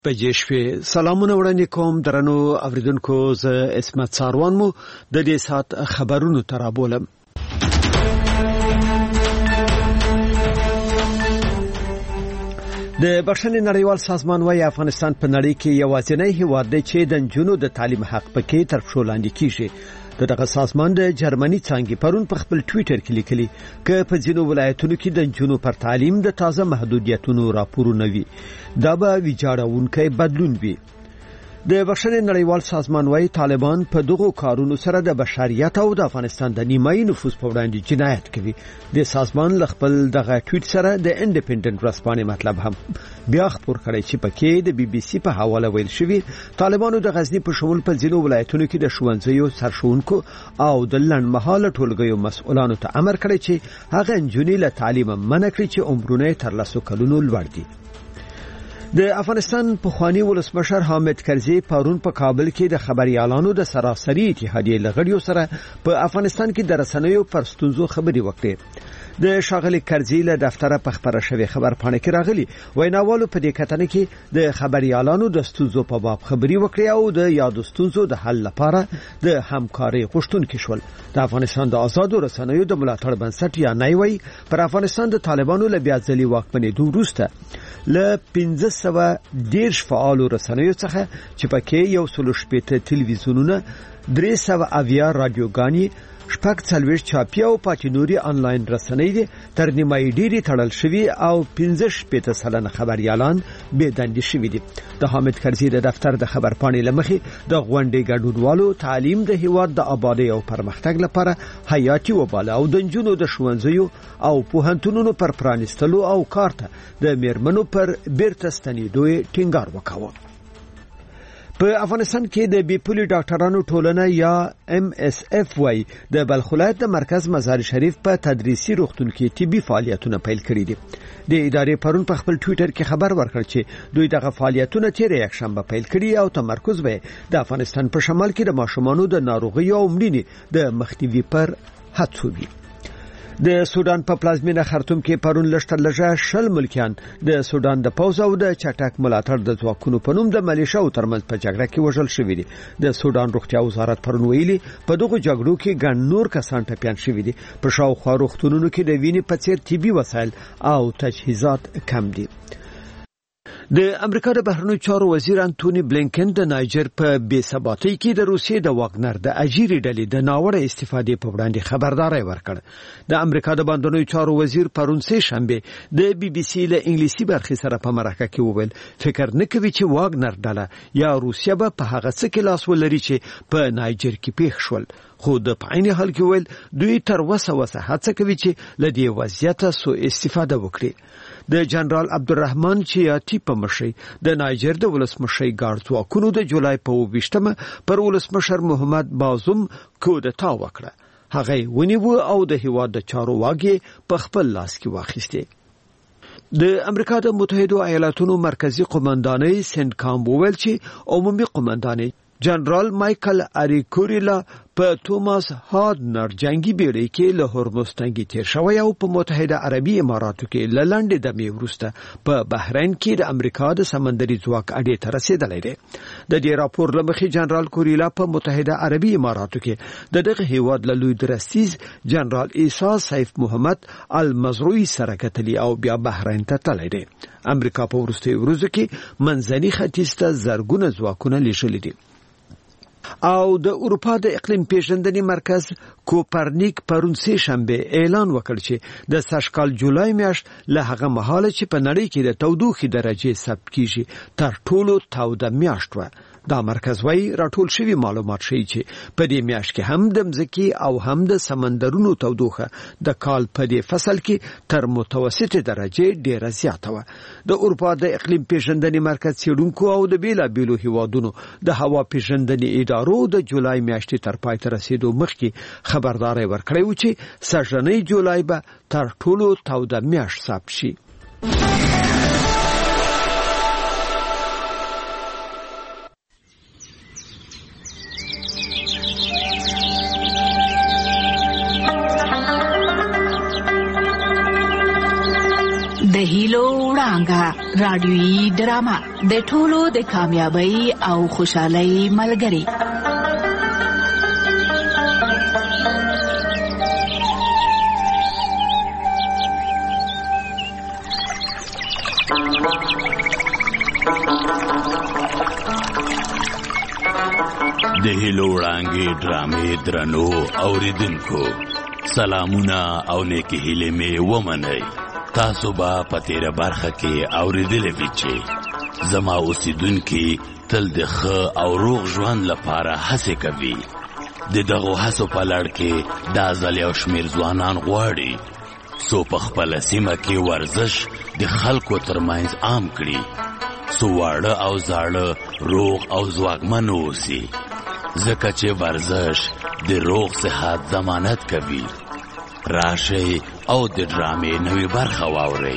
پېښې سلامونه وړاندې کوم درنو اوریدونکو ز اسمت ساروان مو د دې سات خبرونو ترابولم. د بشري نړیوال سازمان وايي افغانستان په نړۍ کې یوازینی هیواد دی چې د نجونو د تعلیم حق پکې تر پښو لاندې کیږي. دغه سازمان د جرمني څنګه پرون په خپل ټوئیټر کې لیکلي چې په ځینو ولایتونو کې د نجونو پر تعلیم د تازه محدودیتونو راپورونه وي. دا به ویجاړونکي بدلون وي. د بشري نړیوال سازمان وايي طالبان په دغه کارونو سره د بشریت او د افغانستان د نیمایي نفوس په وړاندې جنایت کوي. د سازمان خپل دغه ټویټ سره د انډیپندنت رسپانې مطلب هم بیا خبر کړی چې پکې د بي بي سي په حواله ویل شوی طالبانو د غزنی په شمول په ځینو ولایتونو کې د ښوونځیو سرښوونکو او د لنډمهاله ټولګیو مسؤلانو ته امر کړی چې هغه نجونې له تعلیم منع کړي چې عمرونه تر 10 کلونو لوړ دي. د افغانستان پخوانی ولسمشر حامد کرزي پرون په کابل کې د خبريالانو د سراسري اتحادیې لغړیو سره په افغانستان کې د رسنیو پر ستونزو خبري وکړي. د شاغلي کرزي له دفتره په خبره شوی خبر پاڼه کې راغلي ویناوالو په دې کتنه کې د خبريالانو د ستونزو په باب خبري وکړي او د یادو ستونزو د حل لپاره د همکاري غوښتونکي شول. د افغانستان د آزادو رسنیو د ملاتړ بنسټ یا نایوي پر افغانستان د طالبانو له بیا ځلي واکمنۍ وروسته له 1510 فعالو رسنیو څخه چې پکې 160 تلویزیونونه 300 رادیوګانې شپږ څلوېښت چاپي او پاتینوري انلاین رسنۍ دي تر نیمایي ډیری تړل شوی او 15% خبريالان بې دندې شوی دي. د حامد کرزي د دفتر د خبر پاڼې لمخې د غونډې ګډونوالو تعلیم د هیواد د آبادی او پرمختګ لپاره حیاتي وباله او د نجونو د ښوونځیو او پوهنتونونو پر پرانیستلو او کارته د میرمنو پر بیرته ستنېدو ټینګار وکاوه. په افغانستان کې د بیپولي ډاکټرانو ټولنه یا MSF وايي د بلخ ولایت د مرکز مزار شریف په تدریسي روغتون کې طبي فعالیتونه پیل کړي دي. د ادارې پرون په خپل ټوئیټر کې خبر ورکړ چې دوی دغه فعالیتونه تیر یکشنبه پیل کړي او تمرکز به د افغانستان په شمال کې د ماشومانو د ناروغیو او مړینې د مخنیوي پر هڅو وي. د سودان په پلازمینه خرطوم کې پرون لږه شل ملکیان د سودان د پوز او د چټک ملاتړ د ځواکونو په نوم د ملیشیاو ترمنځ په جګړه کې وژل شوی دي. د سودان روغتیا وزارت پرون ویلي په دغه جګړو کې ګڼ نور کسان ټپيان شوی دي. په شاوخوا روغتونونو کې د وینې په څیر طبي وسایل او تجهیزات کم دي. د امریکا د بهرنیو چارو وزیر انټونی بلینکن د نایجر په بې ثباتۍ کې د روسیې د واګنر د اجیري ډلې د ناوړه استفادې په وړاندې خبرداري ورکړ. د امریکا د بهرنیو چارو وزیر پرون سه شنبه د بي بي سي له انګلیسي برخې سره په مرکه کې وویل فکر نه کوي چې واګنر ډله یا روسیه به په هغه څه کې لاس ولري چې په نایجر کې پیښ شول. خو د پاین حال کې ویل دوی تر وسه هڅه کوي چې له دې وضعیت سو استفاده وکړي. د جنرال عبدالرحمن چیاتی په مشرۍ د نایجر د ولسمشر ګارد ځواکونو د جولای په 28مه پر ولسمشر محمد بازوم کودتا وکړه. هغه ونیو او د هیواد د چارو واګي په خپل لاس کې واخیسته. د امریکا د متحده ایالاتونو مرکزی قومندانۍ سنکام وویل چې عمومي قومندانۍ جنرال مایکل اریکوریلا په توماس هارډنر جنگي بیړۍ کې له هرمز تنګي تیر شوی او په متحده عربي اماراتو کې لنډه د میورسته په بحرین کې د امریکا د سمندري ځواک اډې ته رسیدلی دی. د دې راپور لمخې جنرال کوریلا په متحده عربي اماراتو کې دغه هیواد له لوی درستیز جنرال عیسی سیف محمد المزروعي سره کتلی او بیا بحرین ته تللی دی. امریکا په وروستي ورځو کې منځني ختیځ ته زرګونه ځواکونه لیږلي دي. او د اروپا د اقلیم پیژندنې مرکز کوپرنیک پرون سه شنبه اعلان وکړ چې د سږکال جولای میاشت له هغه مهاله چې په نړۍ کې د تودوخې درجه ثبت کیږي تر ټولو توده میاشت و. دا مرکز وايي راټول شوی معلومات ښیي چې په دې میاشت کې هم د مځکې او هم د سمندرونو تودوخه د کال په دې فصل کې تر متوسطه درجه ډیره زیاته و. د اروپا د اقلیم پیژندنې مرکز څېړونکو او د بیلابیلو هیوادونو د هوا پیژندنې ادارو د جولای میاشتې تر پای ته رسیدو مخکې خبرداري ورکړې و چې سږنۍ جولای به تر ټولو توده میاشت ثبت شي. د هیلو وړانګه رادیویي ډرامه د ټولو د کامیابی او خوشحالۍ ملګری. د هیلو وړانګې ډرامې درنو اوریدونکو سلامونه او نیکی هیلې مې ومنئ. تاسو به په تیره برخه کې اوریدلې وي چې زما اوسیدونکي تل د ښه او روغ ژوند لپاره هڅې کوي. د دغو هڅو په لړ کې دا ځل یو شمېر ځوانان غواړي څو په خپله سیمه کې ورزش د خلکو ترمنځ عام کړي، څو واړه او زاړه روغ او ځواکمن اوسي، ځکه چې ورزش د روغ صحت ضمانت کوي. راشئ او د ډرامې نوې برخه واورئ.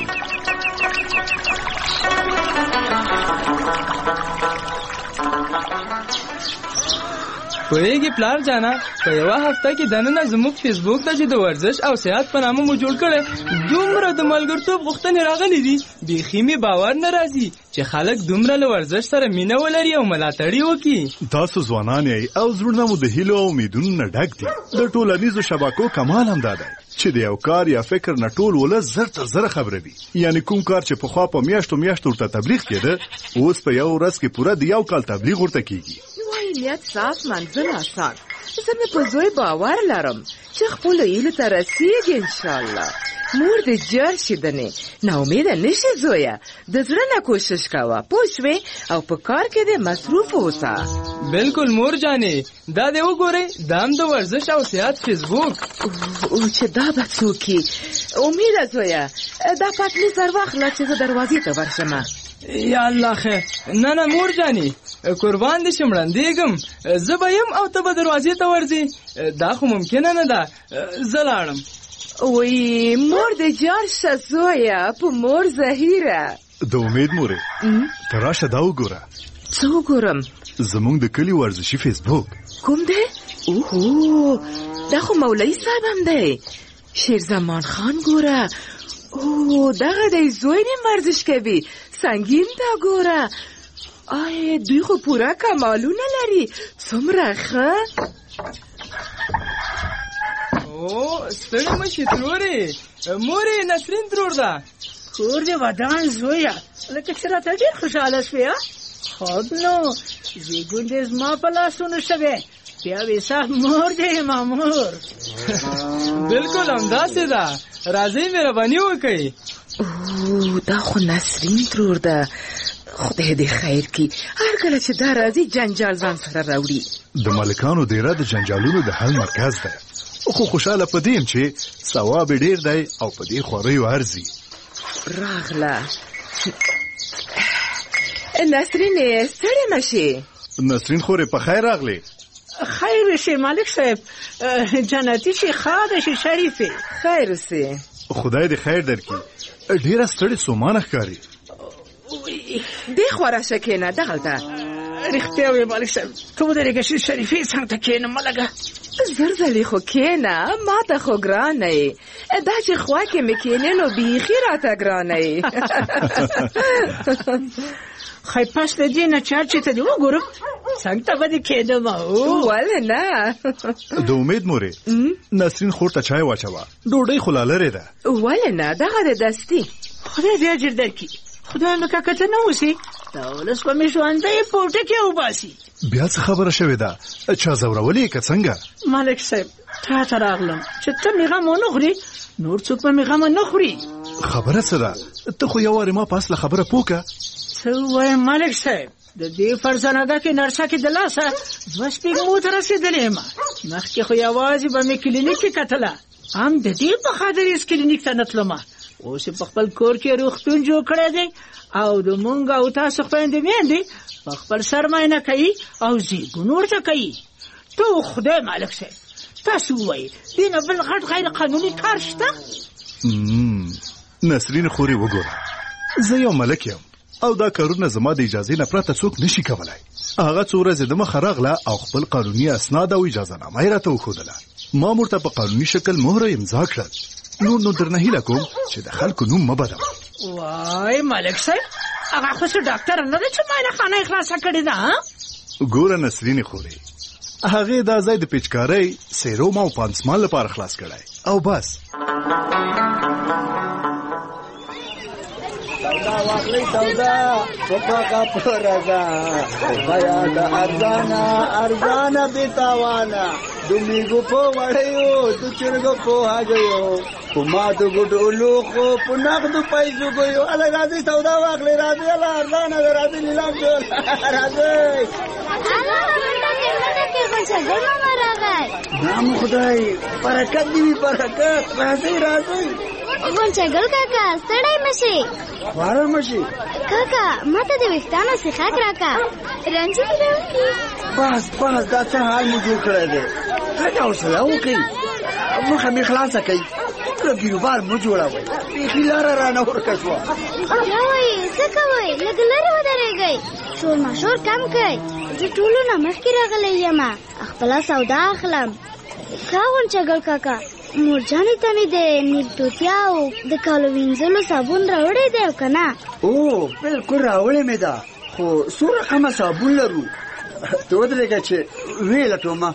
پوهیږي پلار جانا په یوه هفته کې دننه زموږ فیسبوک ته چې د ورزش او صحت په نامه مو جوړ کړی دومره د ملګرتوب غوښتنې راغلي دي بیخي مې باور نه راځي چې خلک دومره له ورزش سره مینه ولري او ملاتړ وکړي. تاسو ځوانان یې او زړونه مو د هیلو او امیدونو نه ډک دي. د ټولنیزو شبکو کمال هم دا دی چې د یو کار یا فکر نه ټول ولس زر تر زره خبروي. یعنی کوم کار چې پخوا په میاشتو ورته تبلیغ کېده اوس په یو ورځ کې پوره د یو کال تبلیغ ورته کېږي. نیت صاف منزل آسان. زه مې په زوی باور لرم چې خپلو هیلو ته رسیږي انشاءالله. مور دې جار شي دنې ناامیده نشي زویه، د زړه نه کوشش کوه پوه شوې او په کار کې دې مصروف اوسه. بالکل مور جانې دا دې وګورئ دا هم د ورزش او صحت فیسبوک او چې دا به څوک وي. امیده زویه دا پتلي سر واخله چې زه دروازې ته ورشمه. یا الله خیر. نه مور جانې قربان دې شم ړندېږم زه به یم او ته به دروازې ته ورځې دا خو ممکنه نه ده زه لاړم. وی مور دې جار شه زویه په مور زهیره. د امید مورې ته راشه دا وګوره. څه وګورم؟ زمونږ د کلي ورزشي فیسبوک. کوم دی؟ اوهو دا خو مولوي صاحب هم دی. شیر زمان خان ګوره. اوه دغه دی زوی نیم ورزش کوي سنگین دا ګوره. آی دوی خو پوره کمالونه لري څومره ښه. او ستړي مشي ترورې مورې نسرین ترور ده. کور دې ودان زویه لکه چې راته ډېر خوشحاله شوې. خوب نو زیږون دې زما په لاسونو شوې بیا وې صاحب مور دې مامور. بالکل همداسې ده راځئ مهرباني وکړئ. اوه دا خو نسرین ترور ده خدای دې خیر کړي. هر کله چې دا راځي جنجال ځان سره راوړي. د مالکانو دیره د جنجالونو د حل مرکز ده خو خوشاله په دې چې ثواب ډیر دی او په دې خوریو ارزي. راغله نسرین ستړې مشي. نسرین خورې په خیر راغلې. خیر شي مالک صاحب جنتی شي خاده شي شریفه. خیر سي خدای دې خیر درکړي. ډیره ستړې سومانه ښکاري. دې خورا شکینه دغلته رښتیا وې مالک صاحب ته ودرېږه چې شریفې څنګ ته کښېنه مه لږه. زرزلې خو کښېنه ما ته خو ګرانه یې دا چې خوا کې مې کښېنې نو بیخي راته ګرانه یې. خی پس د دې نه چار چې ته دې وګورم څنګ ته به دې کښېنم. ولې نه. د امید مورې نسرین خور ته چای واچوه ډوډۍ خو لا لرې ده. ولې نه دغه د دستي. خدای دې اجر درکړي. خدای نو که ته نه اوسې دا ولس به مې ژوندی پوټه کې وباسي. بیا څه خبره شوې ده چا ځورولې که څنګه؟ مالک صاحب تا ته راغلم چې ته مې غم ونه خورې نور څوک به مې غم نه خوري. خبره څه ده ته خو یو وارې ما په اصله خبره پوه که. څه ووایم مالک صاحب د دې فرزانده کې نرسه کې د لاسه 2 سپېږمو ته رسېدلې یم. مخکې خو یوازې به مې کلینیک کې کتله هم د دې په خاطر هېڅ کلینیک ته نه تلمه. اوس په خپل کور کې روغتون جوړ کړی دی او د مونږ او تاسو خویندې میندې په خپل سر معاینه کوي او زیږون ورته کوي. ته خدای مالک صاحب تاسو ووایئ دې نه بل غټ غیر قانوني کار شته؟ نسرین خورې وګوره زه یو ملک یم او دا کارونه زما د اجازې نه پرته څوک نشي کولای. هغه څو ورځې د مخه راغله او خپل قانوني اسناد او اجازه نامه یې راته وښودله. ما ورته په قانوني شکل مهره امضا کړل. نور نو درنه هیله کوم چې د خلکو نوم مه بدوئ. وای ملک صاحب هغه خو څه ډاکټر نه دی چې معاینه خانه یې خلاصه کړې ده. ګوره نسرین خوري هغه دا ځای د پیچکارۍ سیروم او پانسمان لپاره خلاص کړای او بس. سودا واخلې سودا پکا پرزا بیا د ارزانا بیتاوانا دومیګو په وړیو د چرګو په هاګیو کومه د ګډولو خو په نقد پیسو ګیو اله راځي سودا واخلې راځي اله ارزانا راځي نیلام جوړ راځي نام خدای برکت دی برکت راځي غونچګل کاکا ستړی مشي واره مشي کاکا ماته د وختانو څخه راکا رنځ دې راوکی بس دا څه حال مو جوړ کړی دی کاکا اوسه وکي مخه می خلاصه کوي بیروبار مو جوړاوي خلاره را نه ورکه شو راوي څه کوي لګلره ودرېږي شور ماشور کم کوي چې ټولو نه مخکې راغلی یم خپل سودا اخلم کاون چګل کاکا مورجانې ته مې د نیل توتیا او د کالو وینځلو صابون راوړی دی که نه؟ او بلکل راوړی مې ده خو څو رقمه صابون لرو ته ودرېږه چې ویې لټومه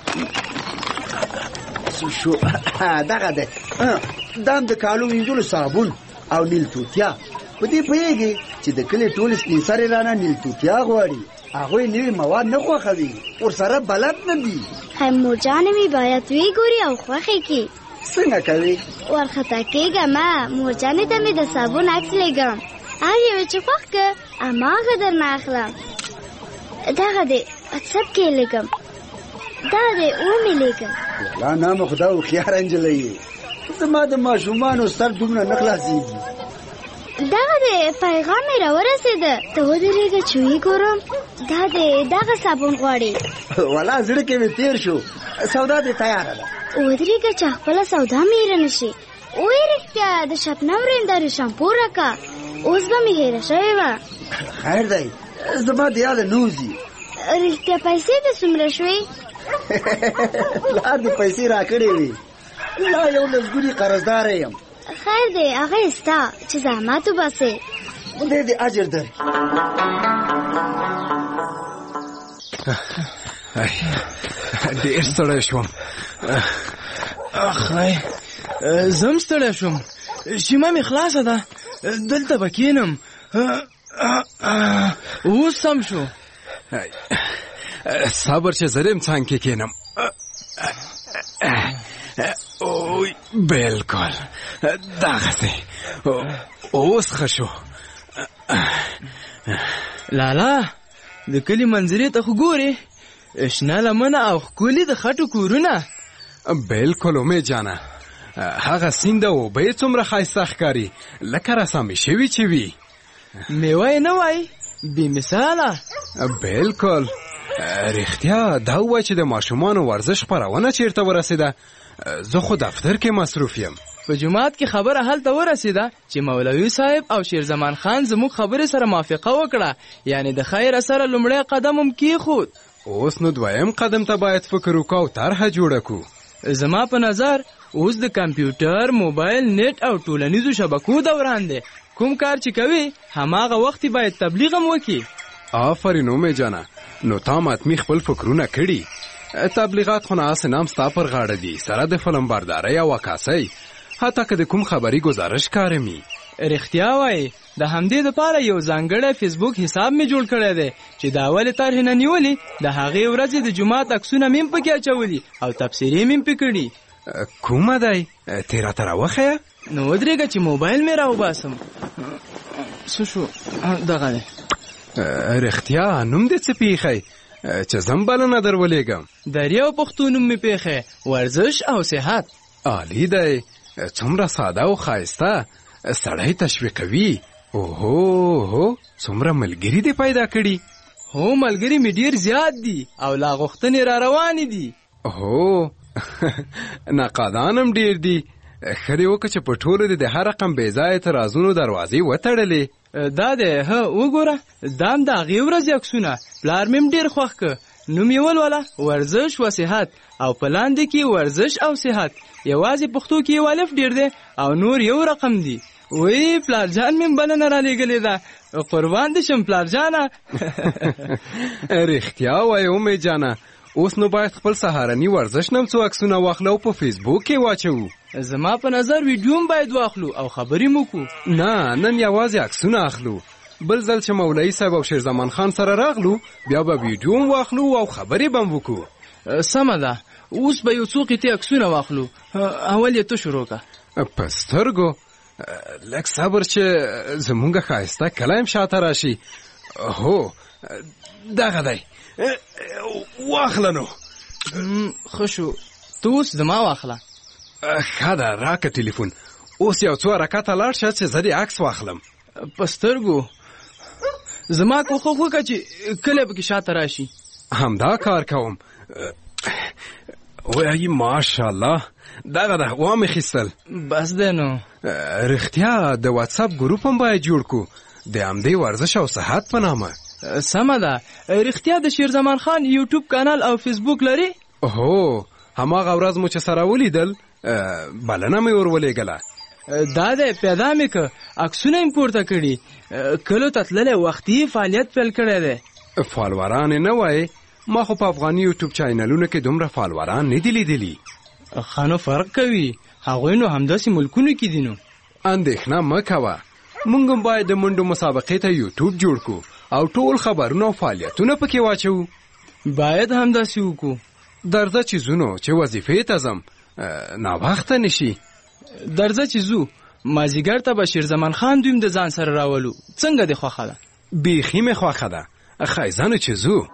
شو دغه دی دا هم د کالو وینځلو صابون او نیل توتیا په دې پوهېږي چې د کلي ټول سپین سرې رانه نیل توتیا غواړي هغوی نوي مواد نه خوښوي ورسره بلد نه دي مورجانې مې باید ویګوري او خوښې کړي څنګه کوي ورخطا کېږم مورجانې ته مې د صابون عکس لیږم هر یو چې خوښ که هماغه درنه اخلم دغه دی واتساپ کې لیږم دغه دی ومې لیږم والله نام خدا هوښیاره نجلۍ یې زما د ماشومانو سر دومره نه خلاصېږي دغه دی پیغام مې راورسېده ته ودرېږه چې ویګورم دا دی دغه صابون غواړي والله زړه کې مې تېر شو سودا دې تیاره ده ودرېږه چې خپله سودا مې هېره نه شي وایي رښتیا د شبنم رندارې شامپو راکه اوس به مې هېره شوې وه خیر دی زما د یاده نه وځي رښتیا پیسې دې څومره شوې پلار دې پیسې راکړې وې لا یو لسګوني قرضداره یم خیر دی هغه یې ستا چې زحمت وباسې خدای دې اجر درکړي ډېر ستړی شوم اخی زم ستړی شوم شیمه مې خلاصه ده دلته به کښېنم اوس سم شو صبر چې زه یم څنګ کې کښېنم بلکل دغسې اوس ښه شو لالا د کلي منظرې ته خو ګورې شنه لمنه او ښکلي د خټو کورونه بلکل امید جانه هغه سیند او اوبه یې څومره ښایسته ښکاري لکه رسامې شوي چې وي میوه یې نه وای بې مثاله بلکل رښتیا دا ووایه چې د ماشومانو ورزش خپرونه چیرته ورسېده زه خو دفتر کې مصروف یم په جماعت کې خبره هلته ورسېده چې مولوي صاحب او شیرزمان خان زموږ خبرې سره موافقه وکړه یعنی د خیر سره لومړی قدم هم کېښود اوس نو دویم قدم ته باید فکر وکړو او طرحه جوړه کړو زما په نظر اوس د کمپیوټر موبایل نت او ټولنیزو شبکو دوران دی کوم کار چې کوي هماغه وخت باید تبلیغ هم وکړي آفرین اومې جانه نو تا ماتمی خپل فکرونه کړي تبلیغات خو نه اسې نام ستا پر غاړه دي سره د فلم بردارۍ او عکاسۍ حتی که د کوم خبري گزارش کارمي رښتیا وایي د همدې دپاره یو ځانګړی فیسبوک حساب مې جوړ کړی دی چې د اولې طرحې نه نیولې د هغې ورځې د جومات عکسونه مې هم پکې اچولي او تبصرې مې هم پې کړي کومه دی تې راته راوښیه نو ودرېږه چې موبایل مې راوباسم څه شو دغه دی رښتیا نوم دې څه پیښی چې زم بلنه در ولېږم دریو پښتو نوم مې پیښی ورزش او صحت عالی دی څومره ساده او ښایسته سړی تشویقوي اوهو څومره ملګري دې پیدا کړي هو ملګري مې ډېر زیات دي او لا غوښتنې را روانې دي هو ناقادان هم ډېر دي ښه دې وکړه چې په ټولو دې د هر رقم بې ځایه اعتراضونو دروازې وتړلې دا دی وګوره دا هم د هغې ورځې عکسونه پلار مې هم ډېر خوښ که نوم یې ولوله ورزش و صحت او په لاندې کې ورزش او صحت یوازې پښتو کې یو الف ډېر دی او نور یو رقم دی وی پلار جان مې بلنه را لېږلې ده، قربان دې شم پلار جانه. رښتیا وایې امې جانه، اوس نو باید خپل سهارني ورزش نم څو عکسونه واخلو او په فیسبوک کې واچوو. زما په نظر ویډیو هم باید واخلو او خبرې مو کو. نه، نن یوازې عکسونه اخلو. بل ځل چې مولوي صاحب او شیرزمان خان سره راغلو بیا به ویډیو هم واخلو او خبرې به هم وکړو. سمه ده، اوس به یو څو قطعې عکسونه واخلو. اول یې ته شروع که. په سترګو لږ صبر چې زمونږ ښایسته کلی هم شاته راشي. هو دغه دی، واخله نو. ښه شو، ته اوس زما واخله. ښه ده، راکه ټلیفون. اوس یو څو حرکته لاړ شه چې زه دې عکس واخلم. په سترګو زما کوښښ وکړه چې کلی پکې شاته راشي. همدا کار کوم. وایي ماشاءالله، دغه ده وامې خیستل. بس دی نو. رښتیا د واتساپ ګروپ هم باید جوړ کو د همدې ورزش او صحت په نامه. سمه ده. رښتیا د شیرزمان خان یوټیوب کانال او فیسبوک لري؟ هو، هماغه ورځ مو چې سره ولیدل بلنه مې ور ولېږله. دا دی پیدا مې که عکسونه یې پورته کړي. کلو ته تللی وختي فعالیت پیل کړی دی. فالوران یې نه وایې؟ ما خو په افغاني یوټیوب چینلونو کې دومره فالوران نه دي لیدلي. ښه نو فرق کوي، هغوی نو همداسې ملکونو کې دي. نو اندېښنه مه کوه، موږ هم باید د منډو مسابقې ته یوټیوب جوړ کړو او ټول خبرونه او فعالیتونه پکې واچوو. باید همداسې وکړو. درځه چې ځو چې وظیفې ته ځم، ناوخته نشي. درځه چې ځو، مازدیګر ته به شیرزمان خان دویم د ځان سره راولو. څنګه دې خوښه ده؟ بیخي مې خوښه ده. ښایي ځه نو چې ځو.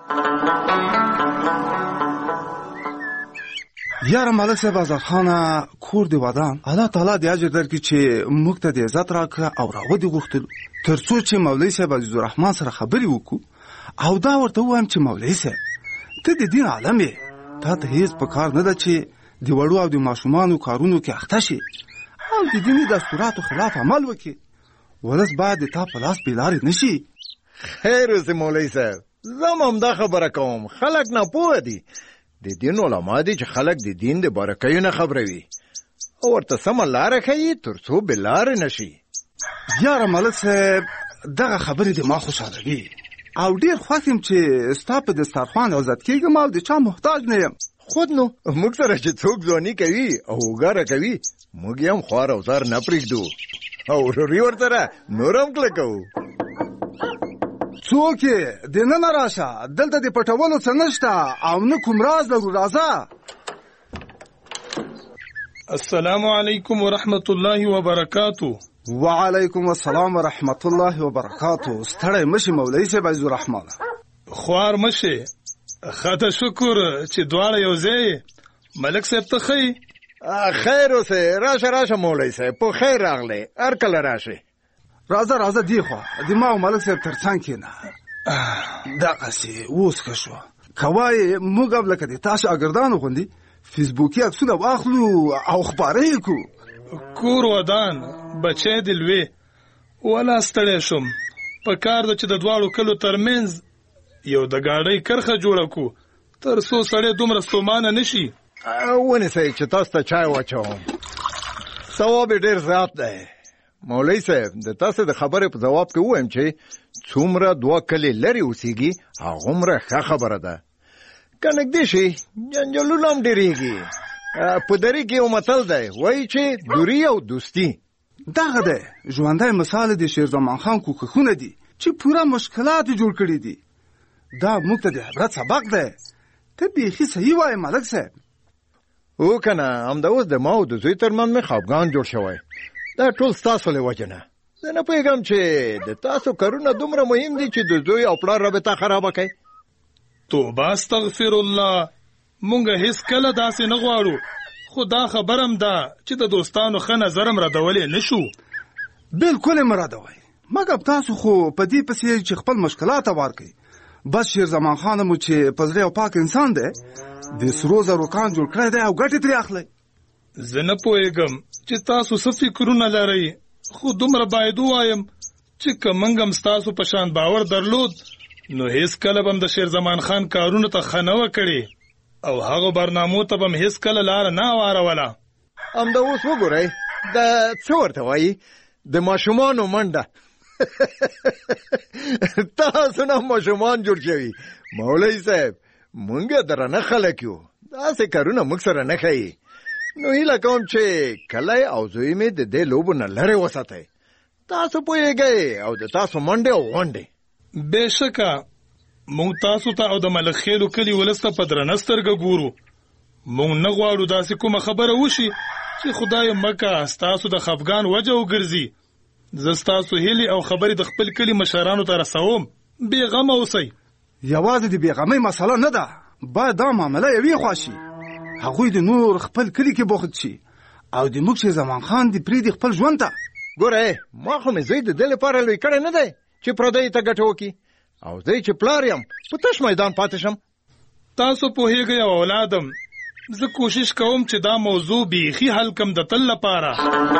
یاره ملک صاحب آزاد خانه کور دی ودان، الله تعالی دې اجر درکړي چې موږ ته دې عزت راکړه او راودې غوښتلو تر څو چې مولوي صاحب عزیز الرحمن سره خبرې وکړو او دا ورته ووایم چې مولوي صاحب ته د دین عالم یې، تا ته هیڅ په کار نه ده چې د وړو او د ماشومانو کارونو کې اخته شي او د دیني دستوراتو خلاف عمل وکړي. ولس باید د تا په لاس بې لارې نه شي. خیر اوسې مولوي صاحب، زه همدا خبره کوم، خلک ناپوهه دي. د دین علما دي چې خلک د دین د بارکیو نه خبروي او ورته سمه لاره ښیي تر څو بې لارې نه شي. یاره ملک صاحب دغه خبرې د ما خوشحالوي او ډېر خوښ یم چې ستا په دسترخوان عزت کېږم او د چا محتاج نه یم. خود نو موږ سره چې څوک ځواني کوي او وګاره کوي موږ یې هم خوار او زار نه پرېږدو او وروري ورسره نور هم کلکوو. څوک یې؟ دننه راشه، دلته د پټولو څه نشته او نه کوم راز لرو. راځه. السلام علیکم ورحمت الله وبرکاتو. وعلیکم السلام ورحمت الله وبرکاتو. ستړی مشي مولوي صاحب عزیز الرحمن. خوار مشي. خاطر شکر چې دواړه یو ځای. ملک صاحب ته ښه خیر اوسې. راشه مولوي صاحب، په خیر راغلی، هر کله راشئ. راځه دی خوا د ما او ملک صاحب تر څنګ کېنه. دغسې اوس ښه شو. که وایې موږ هم لکه د تا شاګردانو غوندې فیسبوکي عکسونه واخلو او خپاره یې کړو. کور ودان بچی د لوی ولا ستړی شوم. په کار ده چې د دواړو کلو ترمنځ یو د ګاډۍ کرښه جوړه کړو تر څو سړی دومره ستومانه نشي. ونیسئ چې تاسو ته چای واچوم، ثواب یې ډېر زیات دی. مولوي صاحب د تاسو د خبرې په جواب کې ووایم چې څومره دوه کلي لرې اوسېږي هغومره ښه خبره ده. که نږدې شي جنجالونه هم ډېرېږي. په دري کې یو متل دی وایي چې دوری او دوستي. دغه دی ژوندی مثال د شیرزمان خان کوښښونه دي چې پوره مشکلات یې جوړ کړي دي. دا موږ ته د عبرت سبق دی. ته بیخي صحیح وایې ملک صاحب. او که نه همدا اوس د ما او د زوی ترمنځ مې خفګان جوړ شوی. دا ټول ستاسو له وجې نه. زه نه پوهېږم چې د تاسو کارونه دومره مهم دي چې د زوی او پلار رابطه خرابه کوي. توبه استغفر الله، مونږ هیڅ کله داسې نه غواړو، خو دا خبرم ده چې د دوستانو ښه نظر هم ردولی نه شو. بلکل یې مه ردوئ، مګر تاسو خو په دې پسې چې خپل مشکلات هوار کړئ. بس شیرزمان خان مو چې په زړه یو پاک انسان دی، د سرو زرو کان جوړ کړی دی او ګټې ترې اخلئ. زه نه پوهېږم چې تاسو څه فکرونه لرئ، خو دومره باید ووایم چې که موږ هم ستاسو په شان باور درلود نو هیڅ کله به هم د شیرزمان خان کارونو ته ښه نه وکړې او هغو برنامو ته به هم هیڅ کله لاره نه واروله. همدا اوس وګورئ دا څه ورته وایي د ماشومانو منډه. تاسو نه ماشومان جوړ شوي مولوي صاحب، مونږ درنه خلک یو، داسې کارونه موږ سره نه ښایي. نو هیله کوم چې کلی او زوی مې د دې لوبو نه لرې وساتئ. تاسو پوهېږئ او د تاسو منډې او غونډې. بېشکه مونږ تاسو ته او د ملک خیلو کلي ولس ته په درنه سترګه ګورو. مونږ نه غواړو داسې کومه خبره وشي چې خدای مکه ستاسو د خفګان وجه وګرځي. زه ستاسو هیلې او خبرې د خپل کلي مشرانو ته رسوم. بېغمه اوسئ. یوازې د بېغمۍ مسله نه ده، باید دا معامله یوې خوا شي. هغوی د نور خپل کلي کې بوخت شي او د موږ شیر زمان خان د پرېږدي خپل ژوند ته. ګوره ما خو مې زوی د دې لپاره لوی کړی نه دی چې پردیو ته ګټه وکړي، او زه چې پلار یم په تش میدان پاتې شم. تاسو پوهېږئ او اولادم، زه کوشش کوم چې دا موضوع بیخي حل کم د تل لپاره.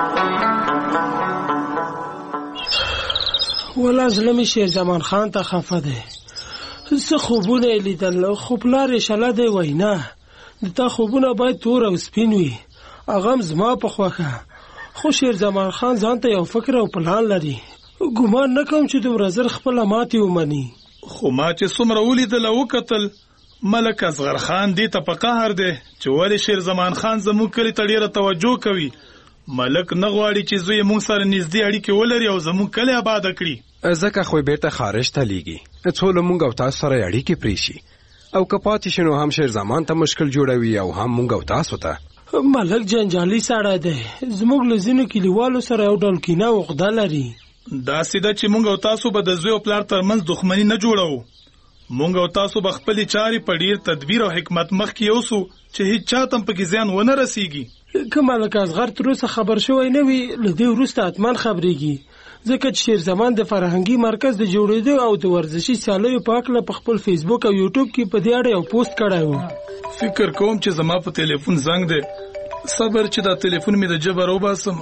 ولا زړه مې شیر زمان خان ته خفه دی. زه خوبونه یې لیدل خو پلار یې شله دی وینا. د تا خوبونه باید تور او سپین وي، هغه هم زما په خوښه. خو شیر زمان خان ځان ته یو فکر او پلان لري. ګمان نه کوم چې دومره زر خپله ماتې ومني. خو ما چې څومره ولیدل او وکتل، ملک اصغر خان دې ته په قهر دی چې ولې شیر زمان خان زموږ کلي ته ډېره توجه کوي. ملک نه غواړي چې زوی موږ سره نږدې اړیکې ولري او زموږ کلی آباده کړي. ځکه خو یې بیرته خارج ته لیږي څو له موږ او تاسو سره اړیکې پرېښي، او که پاتې شي نو هم شیر زمان ته مشکل جوړوي او هم موږ او تاسو ته. ملک جنجالي سړی دی، زموږ له ځینو کلیوالو سره یو ډول کینه او عقده لري. داسې ده چې موږ او تاسو به د زوی او پلار ترمنځ دښمني نه جوړوو. موږ او تاسو به خپلې چارې په ډېر تدبیر او حکمت مخکې یوسو چې هیڅ چا ته هم پکې زیان ونه رسېږي. که ملک اصغر تر اوسه خبر شوی نه وي، له دې وروسته حتما خبرېږي، ځکه چې شیر زمان د فرهنګي مرکز د جوړېدو او د ورزشي سیالیو په هکله په خپل فیسبوک او یوټیوب کې په دې اړه یو پوسټ کړی و. فکر کوم چې زما په تلیفون زنګ دی. صبر چې دا تلیفون مې د جبه راوباسم.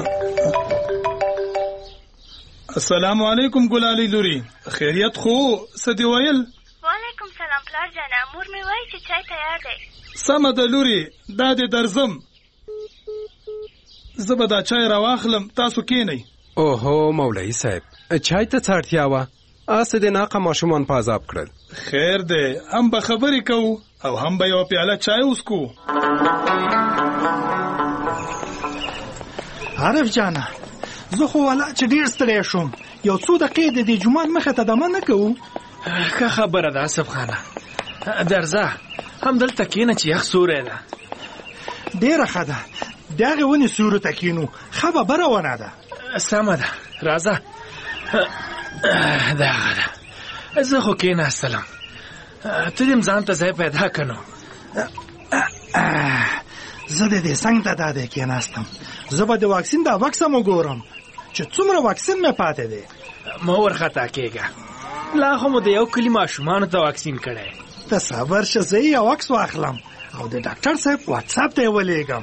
السلام علیکم ګلالۍ لوري، خیریت خو څه دې ویل؟ وعلیکم سلام پلار جانه، مور مې وایي چې چای تیار دی. سمه ده لوري، دا دې درځم. زه به دا چای راواخلم، تاسو کینئ. اوهو مولوي صاحب، چای ته څه اړتیا وه؟ اسې دې ناقه ماشومان په عذاب کړل. خیر دی، هم به خبرې کوو او هم به یوه پیاله چای وڅکو. عارف جانه، زه خو والا چې ډېر ستړی شوم، یو څو دقیقې د دې جومات مخې ته دمه نه کوو. ښه خبره ده آصف خانه، درځه همدلته کښېنه چې یخ سوری ده. ډېره ښه ده، د هغې ونې سیوري ته کښېنو، ښه ببره ونه ده. سمه ده، راځه. دغه ده، زه خو کښېناستلم، ته دې ځان ته ځای پیدا که نو. زه د دې څنګ ته دا دی کښېناستم، زه به د واکسین دا بکس هم وګورم چې څومره واکسین مې پاتې دی. مه ورخطا کېږه، لا خو مو د یو کلي ماشومانو ته واکسین کړی. ته صبر شه، زه یې یو عکس واخلم او د ډاکټر صاحب واتساپ ته یې ولېږم.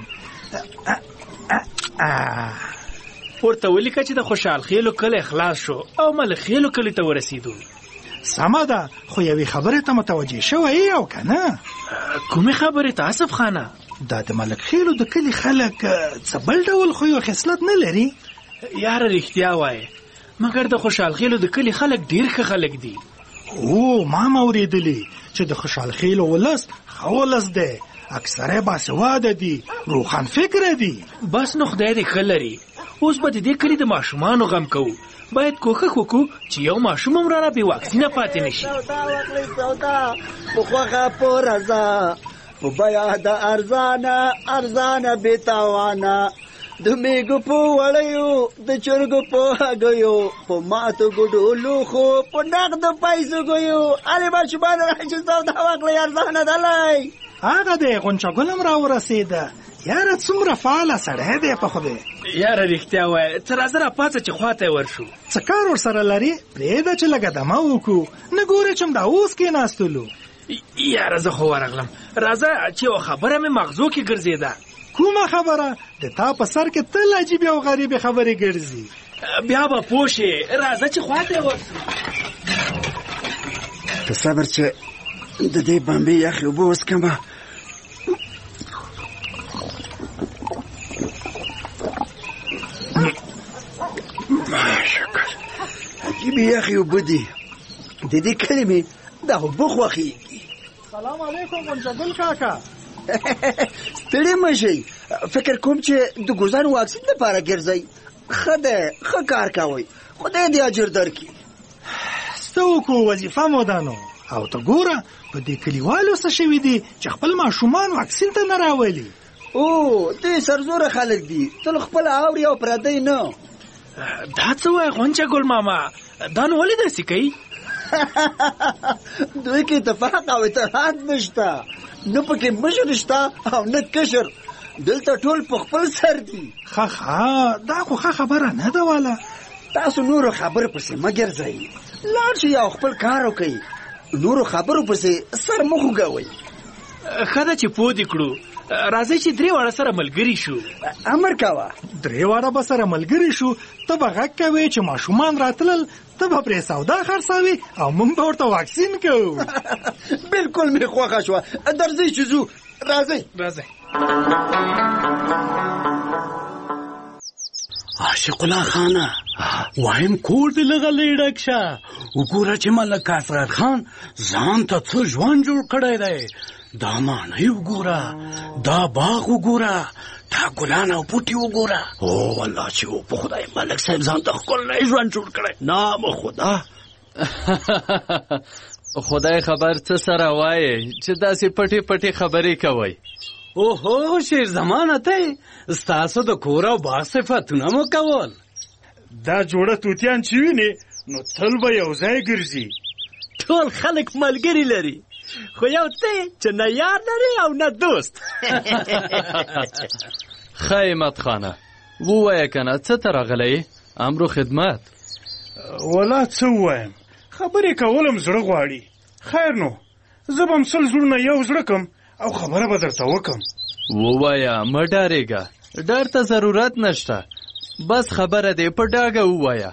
ورته ولیکه چې د خوشحال خیلو کلی خلاص شو او ملک خیلو کلي ته ورسېدو. سمه ده، خو یوې خبرې ته متوجه شوی یې او که نه؟ کومې خبرې ته آصف خانه؟ دا د ملک خیلو د کلي خلک څه بل ډول خو یو خصلت نه لري؟ یاره رښتیا وایې، مګر د خوشحال خیلو د کلي خلک ډېر ښه خلک دي. او ما هم اورېدلي چې د خوشحال خیلو ولس ښه ولس دی، اکثره باسواده دي، روښان فکره دي. بس نو خدای دې ښه لري. اوس به د دې کلي د ماشومانو غم کوو، باید کوښښ وکړو چې یو ماشوم هم رانه بې واکسینه پاتې نه شي. سودا وکړئ سودا، په خوښه په رضا، په بیه د ارزانه بې تاوانه، د میږو په وړیو د چرګو په هګیو، په ماتو ګډولو خو په نغدو پیسو ګیو. هلې ماشومان راشئ سودا وکړئ، ارزانه دلی. هغه دی غونچه ګل هم راورسېده. یاره څومره فعاله سړی دی په خدای. یاره رښتیا وایه، ته راځه راپاڅه چې خواته یې ورشو. څه کار ورسره لرې؟ پرېږده چې لږه دمه وکړو، نه ګورې چې همدا اوس کېناستلو. یاره زه خو ورغلم، راځه چې یوه خبره مې مغزو کې ګرځېده. کومه خبره؟ د تا په سر کې تل عجیبې او غریبې خبرې ګرځي. بیا به پوه شې، راځه چې خواته یې ورشو. ته صبر چې د دې بمبې یخې اوبه وڅکمه. کې مې یخې اوبه دي د دې کلي مې دا اوبه خوښېږي. سلام علیکم منجګل کاکا. ستړي مه شئ، فکر کوم چې د ګوزان واکسین لپاره ګرځئ. ښه دی، ښه کار کوئ، خدای دې اجر درکړي. څه وکړو، وظیفه مو ده نو. او ته ګوره په دې کلیوالو څه شوي دي چې خپل ماشومان واکسین ته نه راولي. او دې سرزوره خلک دي، تل خپل اوري او پردی نه. دا څه وایي غونچه ګل ماما، دا نو ولې داسې کوي؟ دوی کې اتفاق او اتحاد نشته، نه پکې مشر شته او نه کشر، دلته ټول په خپل سر دي. ښه دا خو ښه خبره نه ده والا. تاسو نورو خبرو پسې مه ګرځئ، لاړ شئ او خپل کار وکئ، نورو خبرو پسې سر مه خوږوئ. ښه ده چې پوه دې کړو. راځئ چې درې واړه سره ملګري شو. امر کوه. درې واړه به سره ملګري شو، ته به غږ کوې چې ماشومان راتلل، ته به پرې سودا خرڅوې او موږ به ورته واکسین کوو. بالکل مې خوښه شوه. درځئ چې ځو. راځئ. عاشق الله خانه، وایم کور دې لږه ډک شه. وګوره چې ملک افراد خان ځان ته څه ژوند جوړ کړی دی. دا ماڼۍ وګوره، دا باغ وګوره، دا ګلان او بوټي وګوره. او والله چې په خدای ملک صاحب ځان ته ښکلی ژوند جوړ کړی. نام خدا. خدای خبر څه سره وایې چې داسې پټې پټې خبرې کوئ. اوهو شیر زمانه ته ستاسو د کور او باغ صفتونه مو کول. دا جوړه توتیان چې وینې نو تل به یو ځای ګرځي. ټول خلک ملګري لري، خو یو ته چې نه یار لري او نه دوست. ښه عماد خانه، ووایه که نه څه ته راغلی؟ امرو خدمت. ولا څه ووایم، خبرې کولم زړه غواړي. خیر نو زه به م 100 زړونه یو زړه کم او خبره به درته وکم. ووایه، مه ډارېږه، ډار ته ضرورت نشته، بس خبره دې په ډاګه ووایه.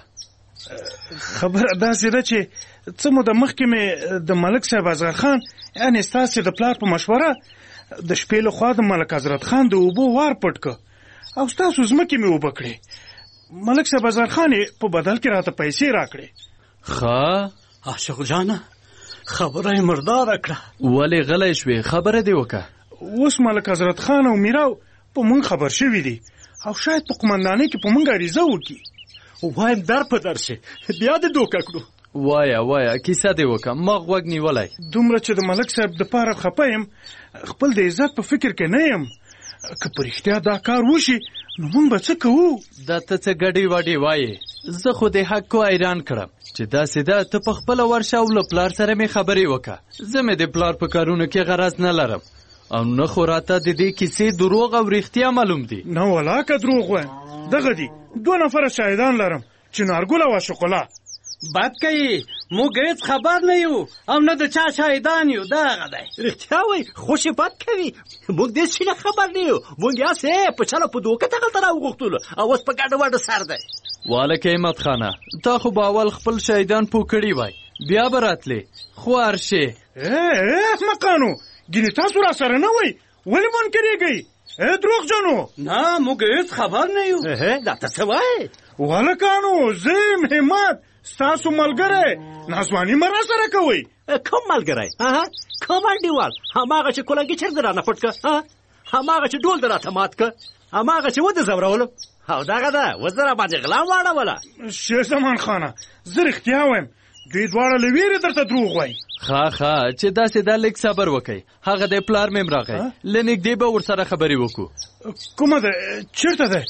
خبره داسې ده چې څه موده مخکې مې د ملک صاحب اصغر خان یعنې ستاسې د پلار په مشوره د شپې له خوا د ملک حضرت خان د اوبو وار پټ که او ستاسو ځمکې مې اوبه کړې. ملک صاحب اصغر خان یې په بدل کې راته پیسې راکړې. ښه عاشق جانه، خبره یې مرداره کړه. ولې غلی شوې؟ خبره دې وکړه. اوس ملک حضرت خان او میراو په مونږ خبر شوي دي او شاید په قمندانۍ کې په مونږ عریضه وکړي. وایم در په در شي، بیا دې دوکه کړو. وایه کیسه دې وکړه، ما غوږ نیولی. دومره چې د ملک صاحب د پاره خفه یم، خپل د عزت په فکر کې نه یم. که په رښتیا دا کار وشي نو مونږ به څه کوو؟ دا ته څه ګډې وډې وایې؟ زه خو دې حق کو حیران کړم چې داسې ده. ته په خپله ورشه او له پلار سره مې خبرې وکړه. زه مې د پلار په کارونو کې غرض نه لرم او نه خو راته د دې کیسې دروغ او رښتیا معلوم دي. نه ولا که دروغ وایم، دغه دي 2 نفره شاهدان لرم چې نارګل او عاشق الله. بد کوي، موږ هیڅ خبر نه یو او نه د چا شاهدان یو. دغه دی. رښتیا وایي، خوشې بد کوي، موږ دې شي نه خبر نه یو. موږ یاسې په چلو په دوکه دغلته راوغوښتلو او اوس په ګډه وډه سر دی. والکه عماد خانه، تا خو به اول خپل شاهدان پوه کړي وای، بیا به راتلې. خو هرشې احمقانو، ګینې تاسو را سره نه وئ، ولې منکرېږئ؟ دروغ جنو. نه موږ هیڅ خبر نه یو. دا ته څه وایې؟ والکانو، زه یم همت، ستاسو ملګری. نازواني مه را سره کوئ. کوم ملګری؟ کوم انډیوال؟ هماغه چې کلنګي چرګ درانه پټ که، هماغه چې ډول دراته مات که، هماغه چې ودې ځورولم او دغه ده اوس در باندې غلا واړوله. شیر زمان خانه، زه رښتیا وایم، دوی دواړه له ویرې درته دروغ وایي. ښه چې داسې دا لږ صبر وکئ. هغه دی پلار مې راغی، له نږدې به ورسره خبرې وکړو. کومه ده؟ چېرته دی؟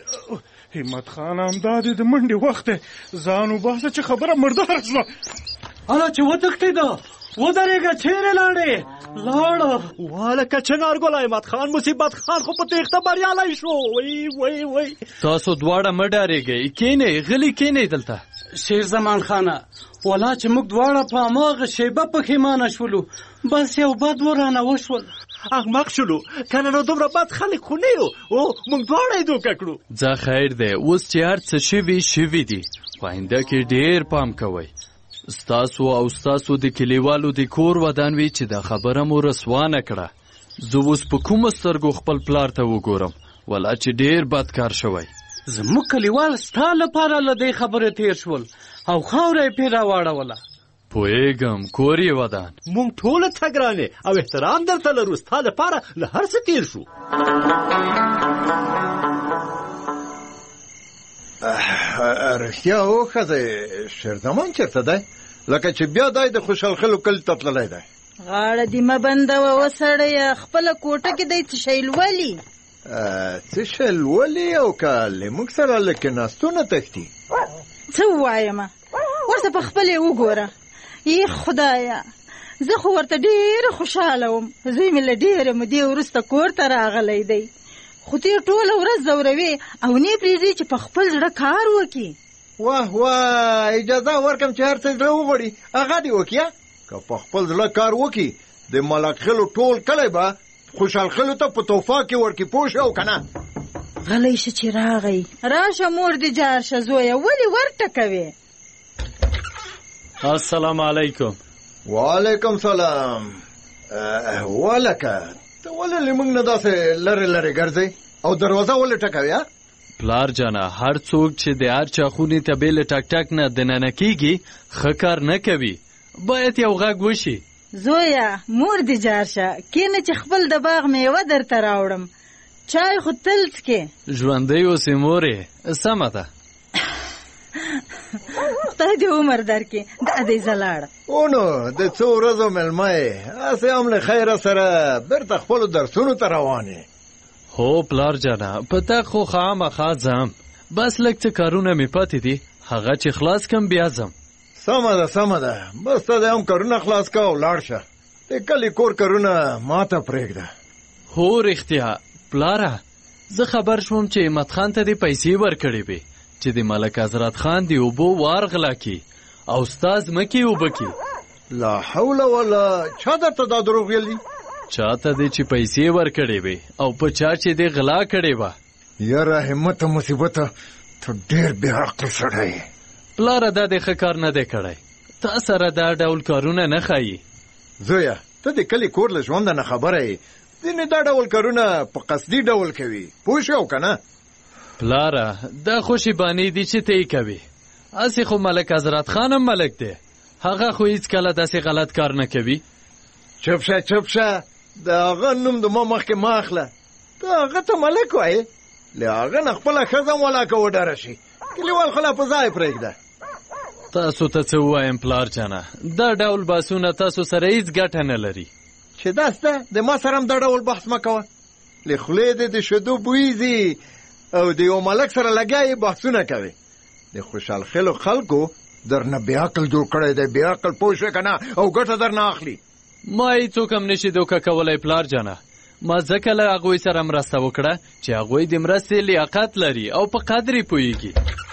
همت خان، همدا دی د منډې وخت دی، ځان وباسه چې خبره مرداره شوه. اله چې وتښتېده، ودرېږه، چیرې لاړې؟ لاړه والکه چنارګل احمد خان مصیبت خان خو په تېښته بریالی شو. وای تاسو دواړه مه ډارېږئ، کښېنئ، غلي کښېنئ دلته. شیر زمان خانه، ولا چې موږ دواړه په هماغه شیبه پښیمانه شولو، بس یو بد ورانه وشول. احمق شولو، کنه نو دومره بد خلک خو نه یو، او موږ دواړه یې دوکه کړو. ځه خیر دی، اوس چې هر څه شوي دي، په آینده کې ډېر پام کوئ. ستاسو او ستاسو د کلیوالو د کور ودان وي چې دا خبره مو رسوانه کړه. زه اوس په کومه سترګو خپل پلار ته وګورم، ولا چې ډېر بد کار شوی. زموږ کلیوال ستا لپاره له دې خبرې تېر شول، او خاوره یې پرې راواړوله. پوهېږم کور یې ودان. مونږ ټوله ته ګرانې او احترام درته لرو، ستا لپاره له هر څه تېر شو. رښتیا وښځې شیرزمان چېرته دی؟ لکه چې بیا دی د خوشحالخېلو کلي ته تللی دی. غاړه دې مه بندوه وسړیه، خپله کوټه کې دی څه شی لولي. څه شی لولي او که له موږ سره له کېناستونه تښتي؟ څه ووایم؟ ورته په خپل یې وګوره. ای خدایه، زه خو ورته ډېره خوشحاله وم. زوی مې له ډېرې مودې وروسته کور ته راغلی دی، خو ته یې ټوله ورځ ځوروې او نه یې پرېږدې چې په خپل زړه کار وکړي. واه واه، اجازه ورکړم چې هر څه زړه وغواړي هغه دې وکړي. که په خپل زړه کار وکړي د ملک خېلو ټول کلی به خوشحال خېلو ته په تحفه کې ورکړي. پوه شو که نه؟ غلی شه چې راغی. راشه مور دې جار شه زویه، ولې ورټکوې؟ السلام علیکم. وعلیکم سلام. ولکه ته ولې له موږ نه داسې لرې لرې ګرځې او دروازه ولې ټکوې؟ پلار جانه، هر څوک چې د هر چا خونې ته بې له ټک ټک نه دننه کېږي ښه کار نه کوي، باید یو غږ وشي. زویه مور دې جار شه، کینه چې خپل د باغ میوه درته راوړم. چای خو تل څکې. ژوندی اوسې مورې. سمه ده. خدای دې عمر درکړي. دا دی زه لاړم. نو د څو ورځو مېلمه یې، هسې هم له خیره سره بېرته خپلو درسونو ته روان یې. هو پلار جانه، په تا خو خامخا ځم، بس لږ څه کارونه مې پاتې دي، هغه چې خلاص کم بیا ځم. سمه ده سمه ده، بس ته دې هم کارونه خلاص که او لاړ شه. د کلي کور کارونه ماته پرېږده. هو رښتیا پلاره، زه خبر شوم چې احمد خان ته دې پیسې ورکړې وې چې د ملک حضرت خان د اوبو وار غلا کړي او ستا ځمکې اوبه کړي. لا حول ولا، چا درته دا دروغ ویلي؟ چاته دې چې پیسې ورکړې وې او په چا چې دې غلا کړې وه. یاره همت مصیبته، ته ډېر بې عقل سړی یې. پلاره دا دې ښه کار نه دی کړی، تا سره دا ډول کارونه نه ښایي. زویه ته د کلي کور له ژونده نه خبره یې، ځینې دا ډول کارونه په قصدي ډول کوي. پوه شو که نه؟ پلاره دا خو شیبانې دي چې ته یې کوي، هسې خو ملک حضرت خان هم ملک دی، هغه خو هېڅکله داسې غلط کار نه کوي. چپ شه چپ شه، د هغه نوم د ما مخکې مه اخله. ته هغه ته ملک وایې، له هغه نه خپله ښځه هم ولاکه وډاره شي. کلیوال خو لا په ځای پرېږده. تاسو ته څه ووایم پلار جانه، دا ډول بحثونه تاسو سره هېڅ ګټه نه لري. چې داس ده د ما سره هم دا ډول بحث مه کوه. له خولې دې د شیدو بوی ځي او د یو ملک سره لګیا یې بحثونه کوي. د خوشحال خېلو خلکو درنه بې عقل جوړ کړی دی، بې عقل. پوه شوې که نه؟ او ګټه درنه اخلي. ما هېڅوک هم نشي دوکه کولی پلار جانه. ما ځکه له هغوی سره مرسته وکړه چې هغوی د مرستې لیاقت لري او په قدر یې پوهېږي.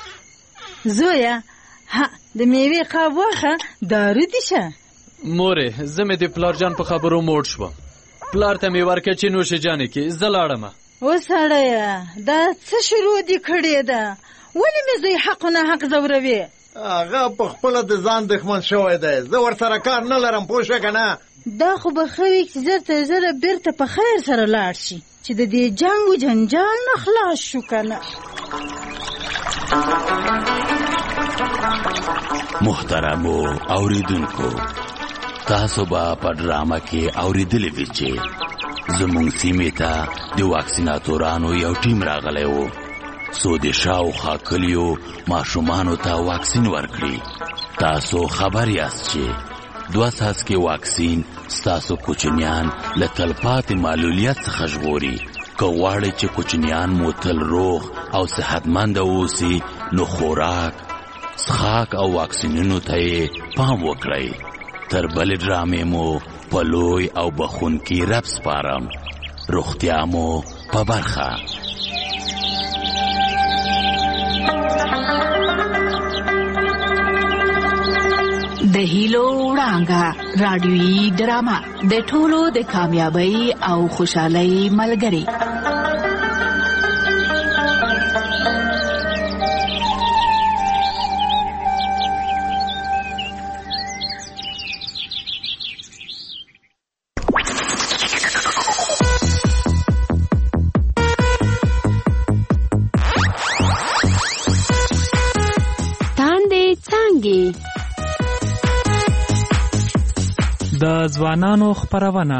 زویه د میوې قاب واخه، دارو دي شه. مورې زه مې د پلار جان په خبرو موړ شوم، پلار ته مې ورکړه چې نوش جانې کې زه لاړمه. وسړیه دا څه شروع دي کړې ده؟ ولې مې زوی حق نه حق ځوروې؟ هغه په خپله د ځان دښمن شوی دی، زه ورسره کار نه لرم. پوه شوې که نه؟ دا خو به ښه وي چې زر تر زره بېرته په خیر سره لاړ شي، چې د دې جنګ و جنجال نه خلاص شو که نه. محترمو اوریدونکو، تاسو به په ډرامه کې اوریدلی وي چې زموږ سیمې ته د واکسیناتورانو یو ټیم راغلی و، څو د شاوخوا کلیو ماشومانو ته واکسین ورکړي. تاسو خبر یاست چې 2 څاڅکي واکسین ستاسو کوچنیان له تلپاتې معلولیت څخه ژغوري. که غواړئ چې کوچنیان مو تل روغ او صحتمند اوسي، نو خوراک، څښاک او واکسینونو ته یې پام وکړئ. تر بلې ډرامې مو په لوی او بخونکي رب سپارم. روغتیا مو په برخه. د هیلو وړانګه رادیویي ډرامه د ټولو د کامیابی او خوشحالۍ ملګری. تاندې څانګې د ځوانانو خپرونه.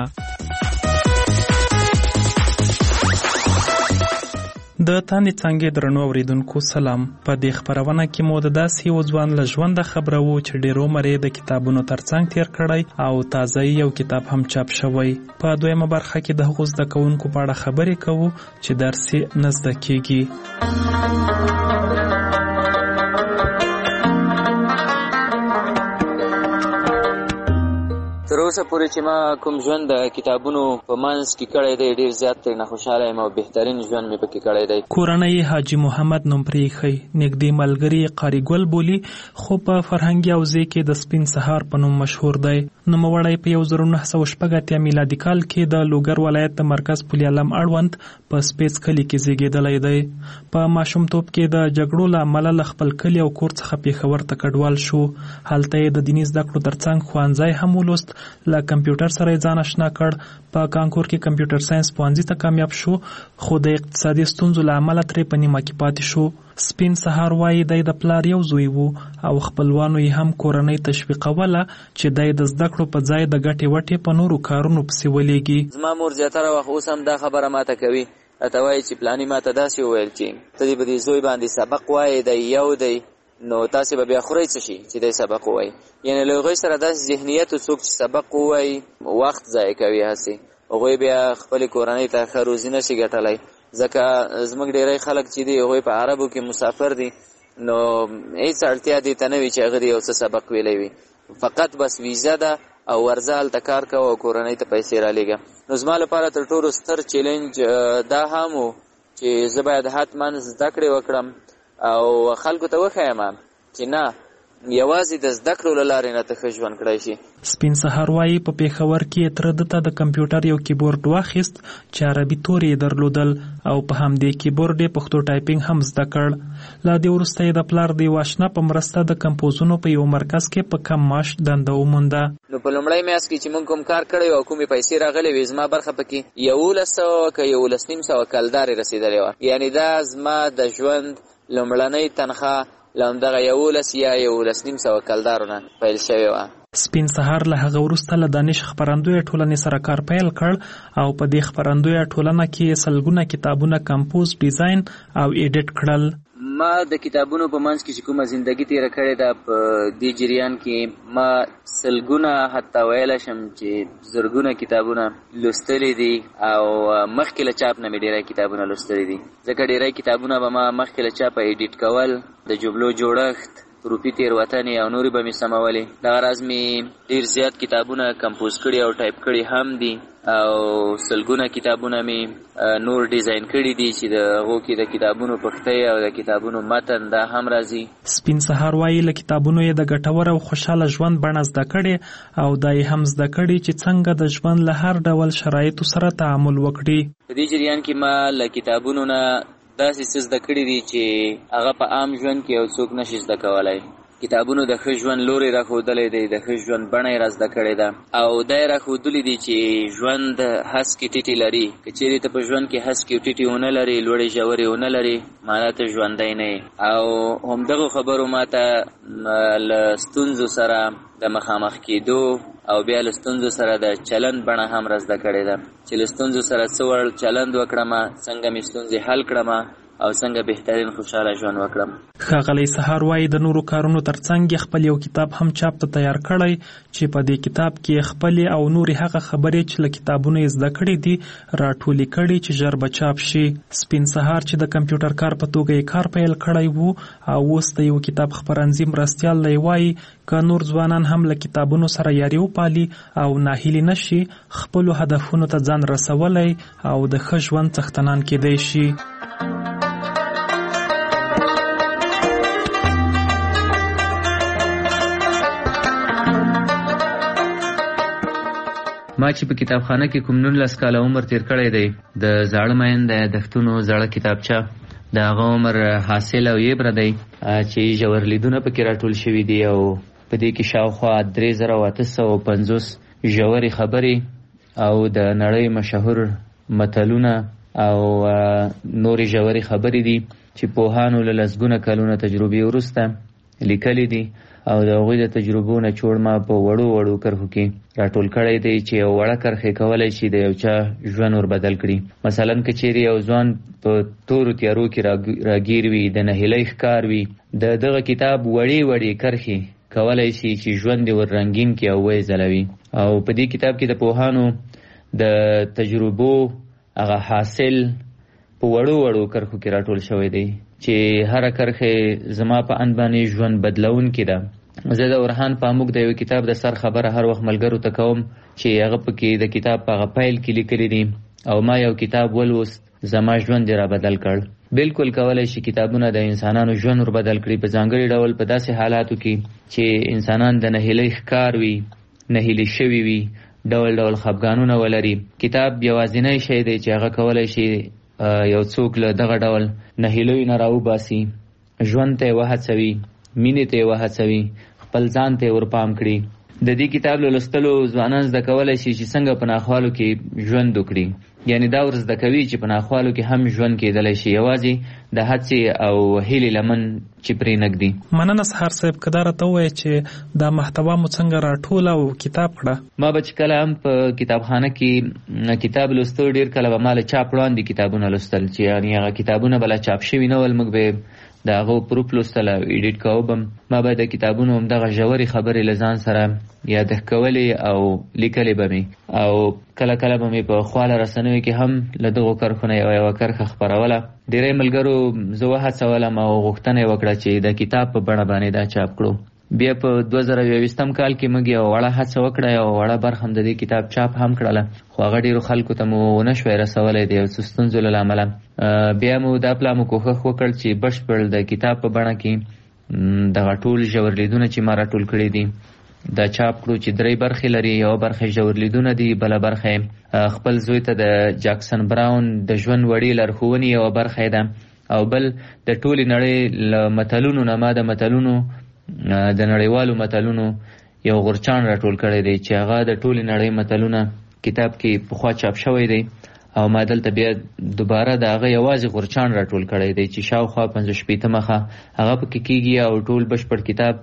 د تاندې څانګې درنو اوریدونکو سلام. په دې خپرونه کې مو د داسې یو ځوان له ژونده خبره وو چې ډېر عمر یې د کتابونو ترڅنګ تیر کړی او تازه یو کتاب هم چاپ شوی. په دویمه برخه کې د هغو زده کوونکو په اړه خبرې کوو چې درس یې نه زده کیږي. تر اوسه پورې چې ما کوم ژوند د کتابونو په منځ کې کړی دی ډېر زیات ترې خوشحاله یم او بهترین ژوند مې پکې کړی دی. کورنۍ حاجي محمد نوم پرې ایښی، نږدې ملګري قاري ګل بولي، خو په فرهنګي حوزې کې د سپین سهار په نوم مشهور دی. نوموړی په 1986 میلادي کال کې د لوګر ولایت د مرکز پل علم اړوند په سپیڅ کلي کې زیږېدلی دی. په ماشومتوب کې د جګړو له امله له خپل کلي او کور څخه پېښور ته کډوال شو. هلته یې د دیني زده کړو ترڅنګ ښوونځی هم ولوست. له کمپیوټر سره یې ځان اشنا کړ. په کانکور کې کمپیوټر ساينس پوهنځي ته کامیاب شو، خو د اقتصادي ستونزو له امله ترې په نیمه کې پاتې شو. سپین سهار وایي دی د پلار یو زوی وو او خپلوانو یې هم کورنۍ تشویقوله چې دی د زده کړو په ځای د ګټې وټې په نورو کارونو پسې ولېږي. زما مور زیاتره وخت اوس هم دا خبره ماته کوي، راته وایي چې پلاني ماته داسې وویل چې ته دې به دې زوی باندې سبق وایې دی یو دی نو تاسې به بیا خورئ څه شي چې دی سبق ووایي. یعنې له هغوی سره داسې ذهنیت څوک چې سبق ووایي وخت ضایع کوي، هسې هغوی بیا خپلې کورنۍ ته ښه روزي نه شي ګټلی. ځکه زموږ ډېری خلک چې دي هغوی په عربو کې مسافر دي، نو هېڅ اړتیا دې ته نه وي چې هغه دې یو څه سبق ویلی وي، فقط بس ویزه ده او ورځه هلته کار کوه او کورنۍ ته پیسې رالیږه. نو زما لپاره تر ټولو ستر چیلنج دا هم و چې زه باید حتما زده کړې وکړم او خلکو ته وښیم چې نه یوازې د زده کړو له لارې نه ته ښه ژوند کړی شي. سپین سهار وایي په پېښور کې تره ده ته د کمپیوټر یو کیبورډ واخیست چې عربي تورې یې درلودل او په همدې کیبورډ یې پښتو ټایپینګ هم زده کړ. له دې وروسته یې د پلار د یو اشنا په مرسته د کمپوزونو په یو مرکز کې په کم معاش دنده ومونده. نو په لومړی میاشت کې چې موږ کوم کار کړی او کومې پیسې راغلې وې زما برخه پکې 1100 که 11,500 کلدارې رسېدلې وه. یعنې دا زما د ژوند لومړنۍ تنخواه له همدغه 11 یا 11,500 کلدارو نه پیل شوې وه. سپین سهار له هغه وروسته له دانش خپرندویه ټولنې سره کار پیل کړ او په دې خپرندویه ټولنه کې سلګونه کتابونه کمپوز، ډیزاین او ایډیټ کړل. ما د کتابونو په منځ کې چې کومه زندگی تیره کړې ده په دې جریان کې ما سلګونه حتی ویلی شم چې زرګونه کتابونه لوستلی دي او مخکې له چاپ نه مې ډېری کتابونه لوستلی دي، ځکه ډېری کتابونه به ما مخکې له چاپه ایډیټ کول، د جملو جوړښت، حروفي تېروتنې او نورې به مې سمولې. دغه راز مې ډېر زیات کتابونه کمپوز کړي او ټایپ کړي هم دي او سلګونه کتابونه مې نور ډیزاین کړي دي چې د هغو کې د کتابونو پښتۍ او د کتابونو متن دا هم راځي. سپین سهار وایي له کتابونو یې د ګټور او خوشحاله ژوند بڼه زده کړې او دا یې هم زده کړي چې څنګه د ژوند له هر ډول شرایطو سره تعامل وکړي. په دې جریان کې ما له کتابونو نه داسې څه زده کړي دي چې هغه په عام ژوند کې یو څوک نشي زده کولی. کتابونو د ښه ژوند لوری راښودلی دی، د ښه ژوند بڼه یې را زده کړې ده او دا یې راښودلي دي چې ژوند هسکې ټیټې لري. که چیرې ته په ژوند کې هسکې ټیټې ونه لرې، لوړې ژورې ونه لرې، معنا ته ژوندی نه یې. او همدغو خبرو ما ته له ستونزو سره د مخامخ کېدو او بیا له ستونزو سره د چلند بڼه هم را زده کړې ده چې له ستونزو سره څه ور چلند وکړم، څنګه مې ستونزې حل کړم او څنګه بهترین خوشحاله ژوند وکړم. ښاغلی سهار وایي د نورو کارونو ترڅنګ یې خپل یو کتاب هم چاپ ته تیار کړی چې په دې کتاب کې خپلې او نورې هغه خبرې چې له کتابونو یې زده کړې دي راټولې کړي چې ژر به چاپ شي. سپین سهار چې د کمپیوټر کار په توګه یې کار پیل کړی وو او اوس د یو کتاب خپرندوی مرستیال دی وایي که نور ځوانان هم له کتابونو سره یاري وپالي او ناهیلي نشي، خپلو هدفونو ته ځان رسولی او د ښه ژوند څښتنان کیدی شي. ما چې په کتابخانه کې کوم 19 کاله عمر تیر کړی دی، د زاړه مین د یادښتونو زړه کتابچه د هغه عمر حاصل او یبره دی چې ژور لیدونه پکې راټول شوي دي او په دې کې شاوخوا 3850 ژورې خبرې او د نړۍ مشهور متلونه او نورې ژورې خبرې دي چې پوهانو له لسګونه کلونه تجربې وروسته لیکلي دي او د هغوی د تجربو نه چوړ ما په وړو کرښو کې راټول کړی دی چې یو وړه کرښه کولی شي د یو چا ژوند ور بدل کړي. مثلا که چیرې یو ځوان په تورو تیارو کې راګیر وي، د نهیلۍ ښکار وي، د دغه کتاب وړې کرښې کولی شي چې ژوند یې ور رنګین کړي او ویې ځلوي. او په دې کتاب کې د پوهانو د تجربو هغه حاصل په وړو کرښو کې راټول شوی دی چې هر کرښه زما په اند باندې ژوند بدلون کې ده. زه د اورحان پاموک د یو کتاب د سر خبره هر وخت ملګرو ته کوم چې هغه پکې د کتاب په هغه پیل کې لیکلي دي او ما یو کتاب ولوست، زما ژوند یې را بدل کړ. بالکل کولی شي کتابونه د انسانانو ژوند ور بدل کړي، په ځانګړي ډول په داسې حالاتو کې چې انسانان د نهیلۍ ښکار وي، نهیلي شوي وي، ډول خفګانونه ولري. کتاب یوازینی شی دی چې هغه کولی شي یو څوک له دغه ډول نهیلیو نه راوباسي، ژوند ته یې وهڅوي، مینې ته یې وهڅوي، خپل ځان ته یې ورپام کړي. د دې کتاب له لوستلو ځوانان زده کولی شي چې څنګه په ناخوالو کې ژوند وکړي. یعنی دا ور زده کوي چې په ناخوالو کې هم ژوند کېدلی شي، یوازې د هڅې او هیلې لمن چې پرې نږدي. مننه سهار صاحب، که دا راته ووایې چې دا محتوا مو څنګه راټوله او کتاب کړه؟ ما به چې کله هم په کتابخانه کې کتاب لوستو، ډېر کله به ما له چاپ وړاندې کتابونه لوستل چې یعنې هغه کتابونه به لا چاپ شوي نه ول، موږ به د هغو پروف لوستل او ایډیټ کوو به ما به د کتابونو همدغه ژورې خبرې له ځان سره یادښت کولې او لیکلې به مې، او کله به مې په خواله رسنیو کې هم له دغو کرښو نه یوه کرښه خپروله. ډېری ملګرو زه وهڅولم او غوښتنه یې وکړه چې د کتاب په بڼه باندې دا چاپ کړو. بیا په 2021 کال کې موږ یو وړه هڅه وکړه، یو وړه برخه هم د دې کتاب چاپ هم کړله، خو هغه ډېرو خلکو ته مو ونه شوی رسولی د یو څه ستونزو له امله. بیا مو دا پلا مو کوښښ وکړ چې بشپړ د کتاب په بڼه کې دغه ټول ژور لیدونه چې ما راټول کړي دي دا چاپ کړو، چې 3 برخې لري. یوه برخه ژور لیدونه دي، بله برخه خپل زوی ته د جاکسن براون د ژوند وړې لارښوونې یوه برخه ده، او بل د ټولې نړۍ له متلونو نه ما د متلونو د نړیوالو متلونو یو غورچاڼ راټول کړی دی چې هغه د ټولې نړۍ متلونه کتاب کې پخوا چاپ شوی دی، او ما دلته بیا دوباره د هغه یوازې غورچاڼ راټول کړی دی چې شاوخوا 50 مخه هغه پکې کېږي، او ټول بشپړ کتاب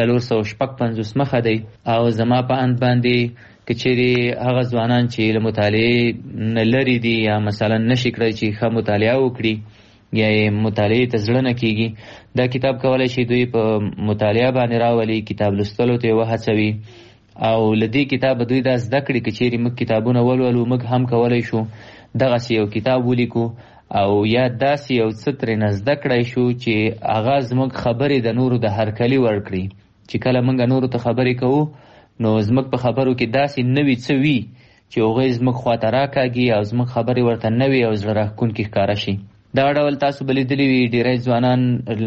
456 مخه دی. او زما په اند باندې که چیرې هغه ځوانان چې له مطالعې نه لرې دي یا مثلا نشي کړی چې ښه مطالعه وکړي یا یې مطالعې ته زړه نه کېږي، دا کتاب کولی شي دوی په مطالعه باندې راولي، کتاب لوستلو ته یې وهڅوي. او له دې کتابه دوی دا زده کړي که چیرې موږ کتابونه ولولو، موږ هم کولی شو دغسې یو کتاب ولیکو او یا داسې یو څه ترېنه زده کړی شو چې هغه زموږ خبرې د نورو د هرکلي ورکړي. چې کله موږ نورو ته خبرې کوو نو زموږ په خبرو کې داسې نوي څه وي چې هغوی زموږ خواته راکاږي او زموږ خبرې ورته نوې او زړه راښکونکې ښکاره شي. دا ډول تاسو به لیدلي وي ډېری ځوانان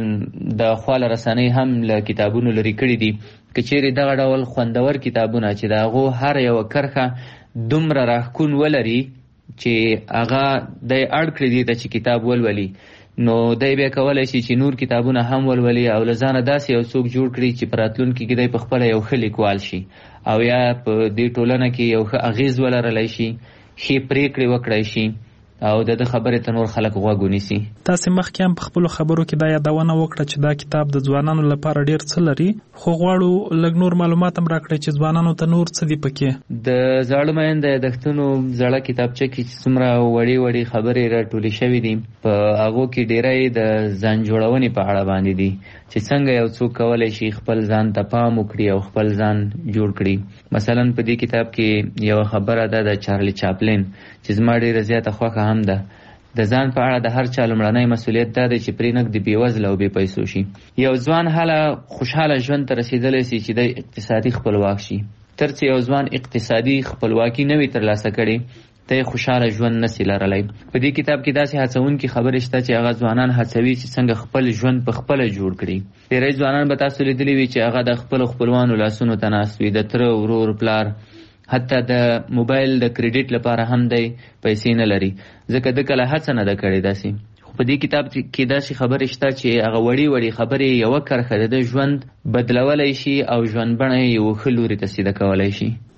د خواله رسنۍ هم له کتابونو لرې کړي دي. که چیرې دغه ډول خوندور کتابونه چې د هغو هر یوه کرښه دومره راښکون ولري چې هغه دی اړ کړي دي ته چې کتاب ولولي، نو دی بیا کولی شي چې نور کتابونه هم ولولي او له ځانه داسې یو څوک جوړ کړي چې په راتلونکي کې دی په خپله یو ښه لیکوال شي او یا په دې ټولنه کې یو ښه اغېز ولرلی شي، ښې پرېکړې وکړی شي او د خبرې ته نور خلک غوږ ونیسي. تاسې مخکې هم په خپلو خبرو کې دا یادونه وکړه چې دا کتاب د ځوانانو لپاره ډېر څه لري، خو غواړو لږ نور معلومات هم راکړئ چې ځوانانو ته نور څه دي پکې. د زاړه مین د یادښتونو زړه کتابچه کې چې څومره وړې خبرې راټولې شوي دي، په هغو کې ډېری د ځان جوړونې په اړه باندې دي چې څنګه یو څوک کولی شي خپل ځان ته پام وکړي او خپل ځان جوړ کړي. مثلا په دې کتاب کې یوه خبره ده د چارلی چاپلین چې زما ډېره زیاته خوښه هم ده. د ځان په اړه د هر چا لومړنی مسؤلیت دا دی چې پرې نږدې بېوزله او بې پیسو شي. یو ځوان هله خوشحاله ژوند ته رسېدلی شي چې دی اقتصادي خپلواک شي. تر څو یو ځوان اقتصادي خپلواکي نه وي ترلاسه کړې ته خوشحاله ژوند نسي لرلی. په دې کتاب کې داسې هڅونکې خبرې شته چې هغه ځوانان هڅوي چې څنګه خپل ژوند په خپله جوړ کړي. ډېری ځوانان به تاسو لیدلي وي چې هغه د خپلو خپلوانو لاسونو ته ناست وي، د تره، ورور، پلار، حتی د موبایل د کریډیټ لپاره هم دی پیسې نه لري، ځکه د کله هڅه نه ده کړې داسې. خو په دې کتاب کې داسې خبرې شته چې هغه وړې خبرې یوه کرښه د ژوند بدلولی شي او ژوند بڼه یې یو ښه لوري ته سیده کولی شي.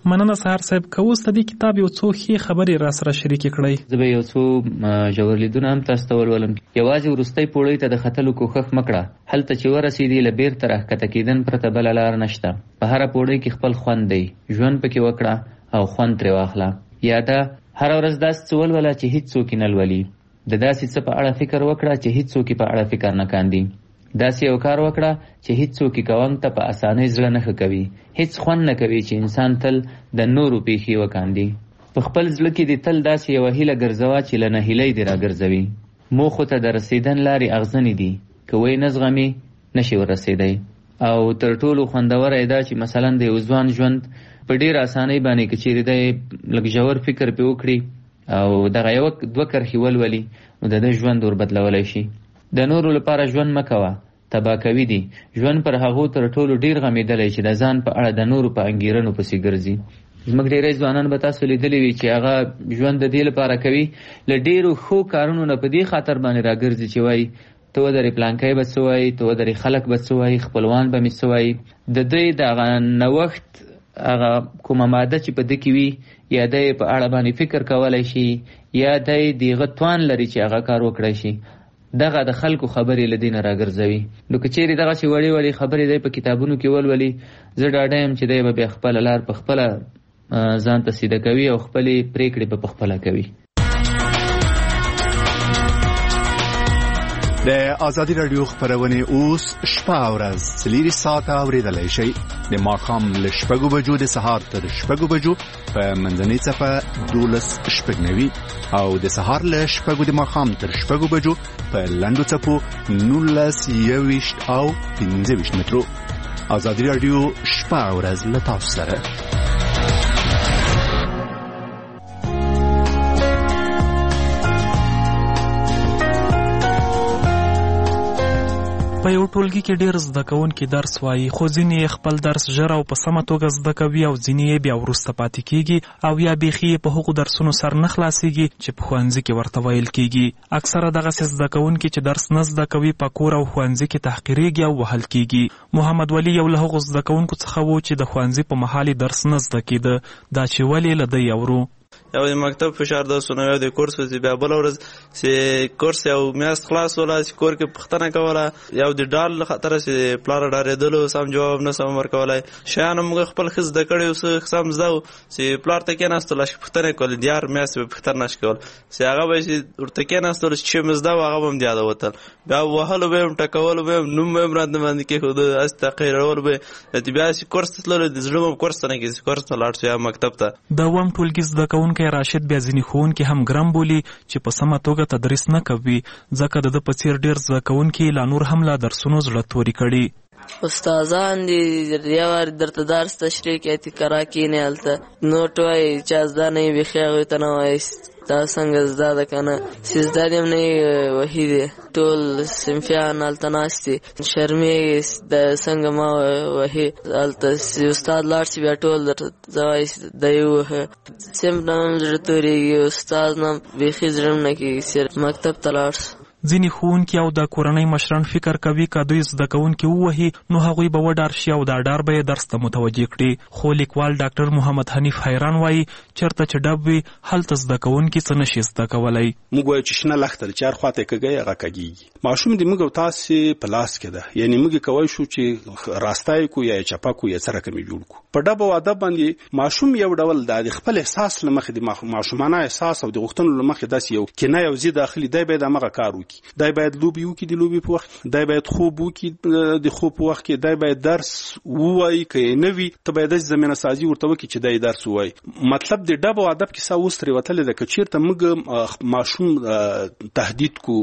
مننه سهار صاحب که اوس د دې کتاب یو څو ښې خبرې را سره شریکې کړئ. زه به یو څو ژور لیدونه هم تاسو ته ولولم. یوازې وروستۍ پوړۍ ته د ختلو کوښښ مه کړه. هلته چې ورسېدې له بیرته راښکته کېدن پرته بله لار نشته. په هره پوړۍ کې خپل خوند دی. ژوند پکې وکړه او خوند ترې واخله. یا دا هره ورځ داسې څه ولوله چې هېڅوک یې نه لولي. د داسې څه په اړه فکر وکړه چې هېڅوک یې په اړه فکر نه کاندي. داسې یو کار وکړه چې هېڅوک یې کوونک ته په اسانۍ زړه نه ښه کوي. هېڅ خوند نه کوي چې انسان تل د نورو پیښې وکاندي. په خپل زړه کې دې تل داسې یوه هیله ګرځوه چې له نهیلۍ دې راګرځوي. موخو ته د رسېدن لارې اغزنې دي. که وی نه زغمې نشي ورسېدی. او تر ټولو خوندوره یې دا چې مثلا د یو ځوان ژوند په ډېر اسانۍ باندې که چېرې دی لږ ژور فکر پرې وکړي او دغه یوه دوه کرښې ولولي نو د ده ژوند ور بدلولی شي. د نورو لپاره ژوند مه کوه، تباه کوي دي. ژوند پر هغو تر ټولو ډېر غمېدلی چې د ځان په اړه د نورو په انګېرنو پسې ګرځي. زموږ ډېری ځوانان به تاسو لیدلي وي چې هغه ژوند د دې لپاره کوي له ډېرو ښو کارونو نه په دې خاطر باندې راګرځي چې وایي ته ودرې پلانکی به څه وایي، ته ودرې خلک به څه وایي، خپلوان به مې څه وایي. د دوی د هغه نوښت هغه کومه ماده چې په ده کې وي یا دی په اړه باندې فکر کولی شي یا دی د هغه توان لري چې هغه کار وکړی شي، دغه د خلکو خبرې له دې نه راګرځوي. نو که چېرې دغسې وړې وړې خبرې دی په کتابونو کې ولولي، زه ډاډه یم چې دی به بیا خپله لار په خپله ځان ته سیده کوي او خپلې پرېکړې به په خپله کوي. د ازادي راډیو خبرونه اوس شپه او ورځ 4 ساعته اوریدلای شئ. د ماښام له 6 بجو د سهار تر 6 بجو په منځنۍ صفه 12:90 او د سهار له 6 د ماښام تر 6 بجو په لنډو صفو 19:20 او 15 مترو. ازادي راډیو شپه او ورځ له تاسو سره. په یو ټولګي کې ډېر زده کوونکي درس وایي، خو ځینې خپل درس ژر او په سمه توګه زده کوي او ځینې یې بیا وروسته پاتې کېږي او یا بیخي یې په هغو درسونو سر نه خلاصېږي چې په ښوونځي کې ورته ویل کېږي. اکثره دغسې زده کوونکي چې درس نه زده کوي په کور او ښوونځي کې تحقیرېږي او وهل کېږي. محمد ولی یو له هغو زده کوونکو څخه و چې د ښوونځي په مهال یې درس نه زده کېده. دا چې ولې له ده اورو. یو د مکتب فشار درسونه، یو د کورس چې بیا بله ورځ چې کورس یو میاشت خلاص وله چې کور کې پوښتنه کوله، یو د ډال له خطره چې پلاره ډارېدلو سم جواب نه سم ورکولی. شیان موږ خپل ښه زده کړي اوس سم زده و چې پلار ته کېناستلو چې پوښتنه یې کولې، د هر میاشتې به پوښتنه نشي کولی چې هغه به چې ورته کېناستلو چې مې زده و هغه به هم د یاده وتل. بیا وهلو به یې هم ټکولو به یې نوم به یې هم راته باندې کېښوده، هسې تحقیرولو به یې. بیا چې کورس ته تللو د زړه به کورس ته نه کېږي، کورس ته لاړ شو یا مکتب ته. د اووم ټولګي زده کوونکی راشد بیا ځینې ښوونکي هم ګرم بولي چې په سمه توګه تدریس نه کوي، ځکه د ده په څېر ډېر زده کوونکي لا نور هم له درسونو زړه توري کړي. استادان دي یو وار درته درس تشریح کوي تکرا کینې هلته نوټ وایي چا زده نه وي بیخي هغوی ته نه وایي دا څنګه زده ده که نه چې زده دې هم نه وي وهي دی. ټول صنفیان هلته ناست دي شرمېږي د څنګه ما وهي هلته استاد لاړ شي بیا ټول درته زه وایي د یې ووهه. صنف نه هم زړه تورېږي، استاد نه بیخي زړه هم نه کېږي چې مکتب ته لاړ شو. ځینې ښوونکي او د کورنۍ مشران فکر کوي که دوی زده کوونکي ووهي نو هغوی به وډار شي او دا ډار به یې درس ته متوجه کړي. خو لیکوال ډاکټر محمد حنیف حیران وایي چېرته چې ډب وي هلته زده کوونکي څه نشي زده کولی. موږ وایو چې شنه لښته چې هر خواته یې کږی هغه کږېږي. ماشوم د موږ او تاسې په لاس کې ده، یعنې موږ کولی شو چې راسته یې کړو یا یې چپه کړو یا څه رقم یې جوړ کړو. په ډب او ادب باندې ماشوم یو ډول د خپل احساس له مخې د ماشومانه احساس او د غوښتنو له مخې داسې یو کنه یو ضد داخلي دی باید همغه کار وکړي. دی باید لوبې وکړي د لوبې په وخت، دی باید خوب وکړي د خوب په وخت کې، دی باید درس ووایي که یې نه وي ته باید داسې زمینه سازي ورته وکړي چې دی درس ووایي. مطلب د ډب او ادب کیسه اوس ترې وتلې ده که چېرته موږ ماشوم تهدید کو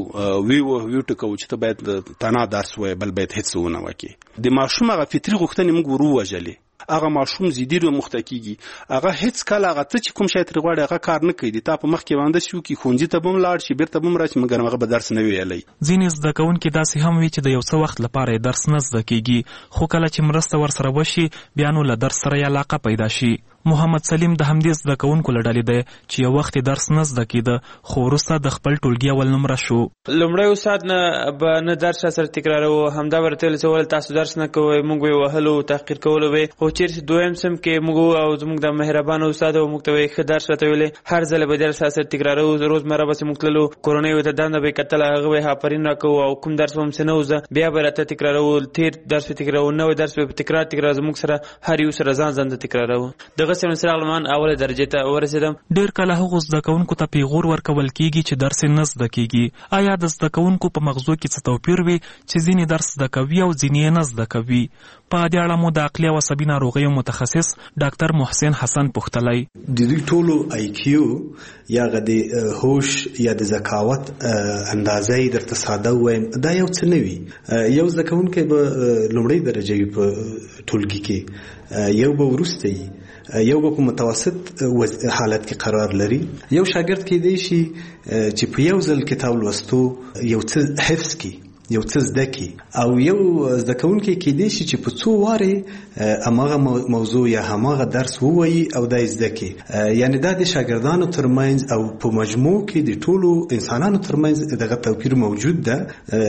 ویو ټکوو چې ته باید تنها درس ووایي بل باید هېڅ ونه وکړي. د ماشوم هغه فطري غوښتنې موږ ور ووژلې. هغه ماشوم زیدي مخته کېږي، هغه هېڅ کله هغه څه چې کوم شی ترې غواړي هغه کار نه کوي. د تا په مخ کې باندې شي وکړي ښوونځي ته به هم لاړ شي بېرته به هم راشي مګر هغه به درس نه ویلی. ځینې زده کوونکي داسې هم وي چې د یو څه وخت لپاره یې درس نه زده کېږي، خو کله چې مرسته ورسره وشي بیا نو له درس سره یې علاقه پیدا شي. محمد سلیم د همدې زده کوونکو له ډلې دی چې یو وخت درس نه زده کېده خو وروسته د خپل ټولګي اول نمره شو. لومړی استاد نه درس سره تکراروه، همدا ورته ویل چې ولې تاسو درس نه کوئ، موږ به وهلو تحقیر کولو به. خو چېرته دویم سم کې موږ او زموږ د مهربان استاد موږ ته وایي ښه درس راته ویلې، هر ځل به درس سره تکراروه، روزمره به موږ تللو، کورنۍ ورته دنده به کتل، هغه به آفرین راکوو او کوم درس هم څه نه وزه بیا به راته تکراروه، تېر درس به تکراروه، نوی درس به تکرار زموږ سره هر یو سره ځان ځان ته تکراروه. دغه څراغلمان اوله درجه ته ورسېدم. ډېر کله هغو زده کوونکو ته پیغور ورکول کېږي چې درس نه زده کېږي. آیا د زده کوونکو په مغزو کې څه توپیر وي چې ځینې درس زده کوي او ځینې یې نه زده کوي؟ په دې اړه مو د عقلي او عصبي ناروغیو متخصص ډاکټر محسن حسن پوښتلی. د دوی ټولو IQ یا د هوش یا د ذکاوت اندازه یې درته ساده ووایم دا یو څه نه وي. یو زده کوونکی به لومړۍ درجه وي په ټولګي کې، یو به وروسته وي، یو به په متوسط حالت کې قرار لري. یو شاګرد کېدی شي چې په یو ځل کتاب لوستو یو څه حفظ کړي، یو څه زده کړي، او یو زده کوونکی کېدی شي چې په څو وارې هماغه موضوع یا هماغه درس ووایي او دا یې زده کړي. یعنی دا د شاګردانو ترمنځ او په مجموع کې د ټولو انسانانو ترمنځ دغه توپیر موجود ده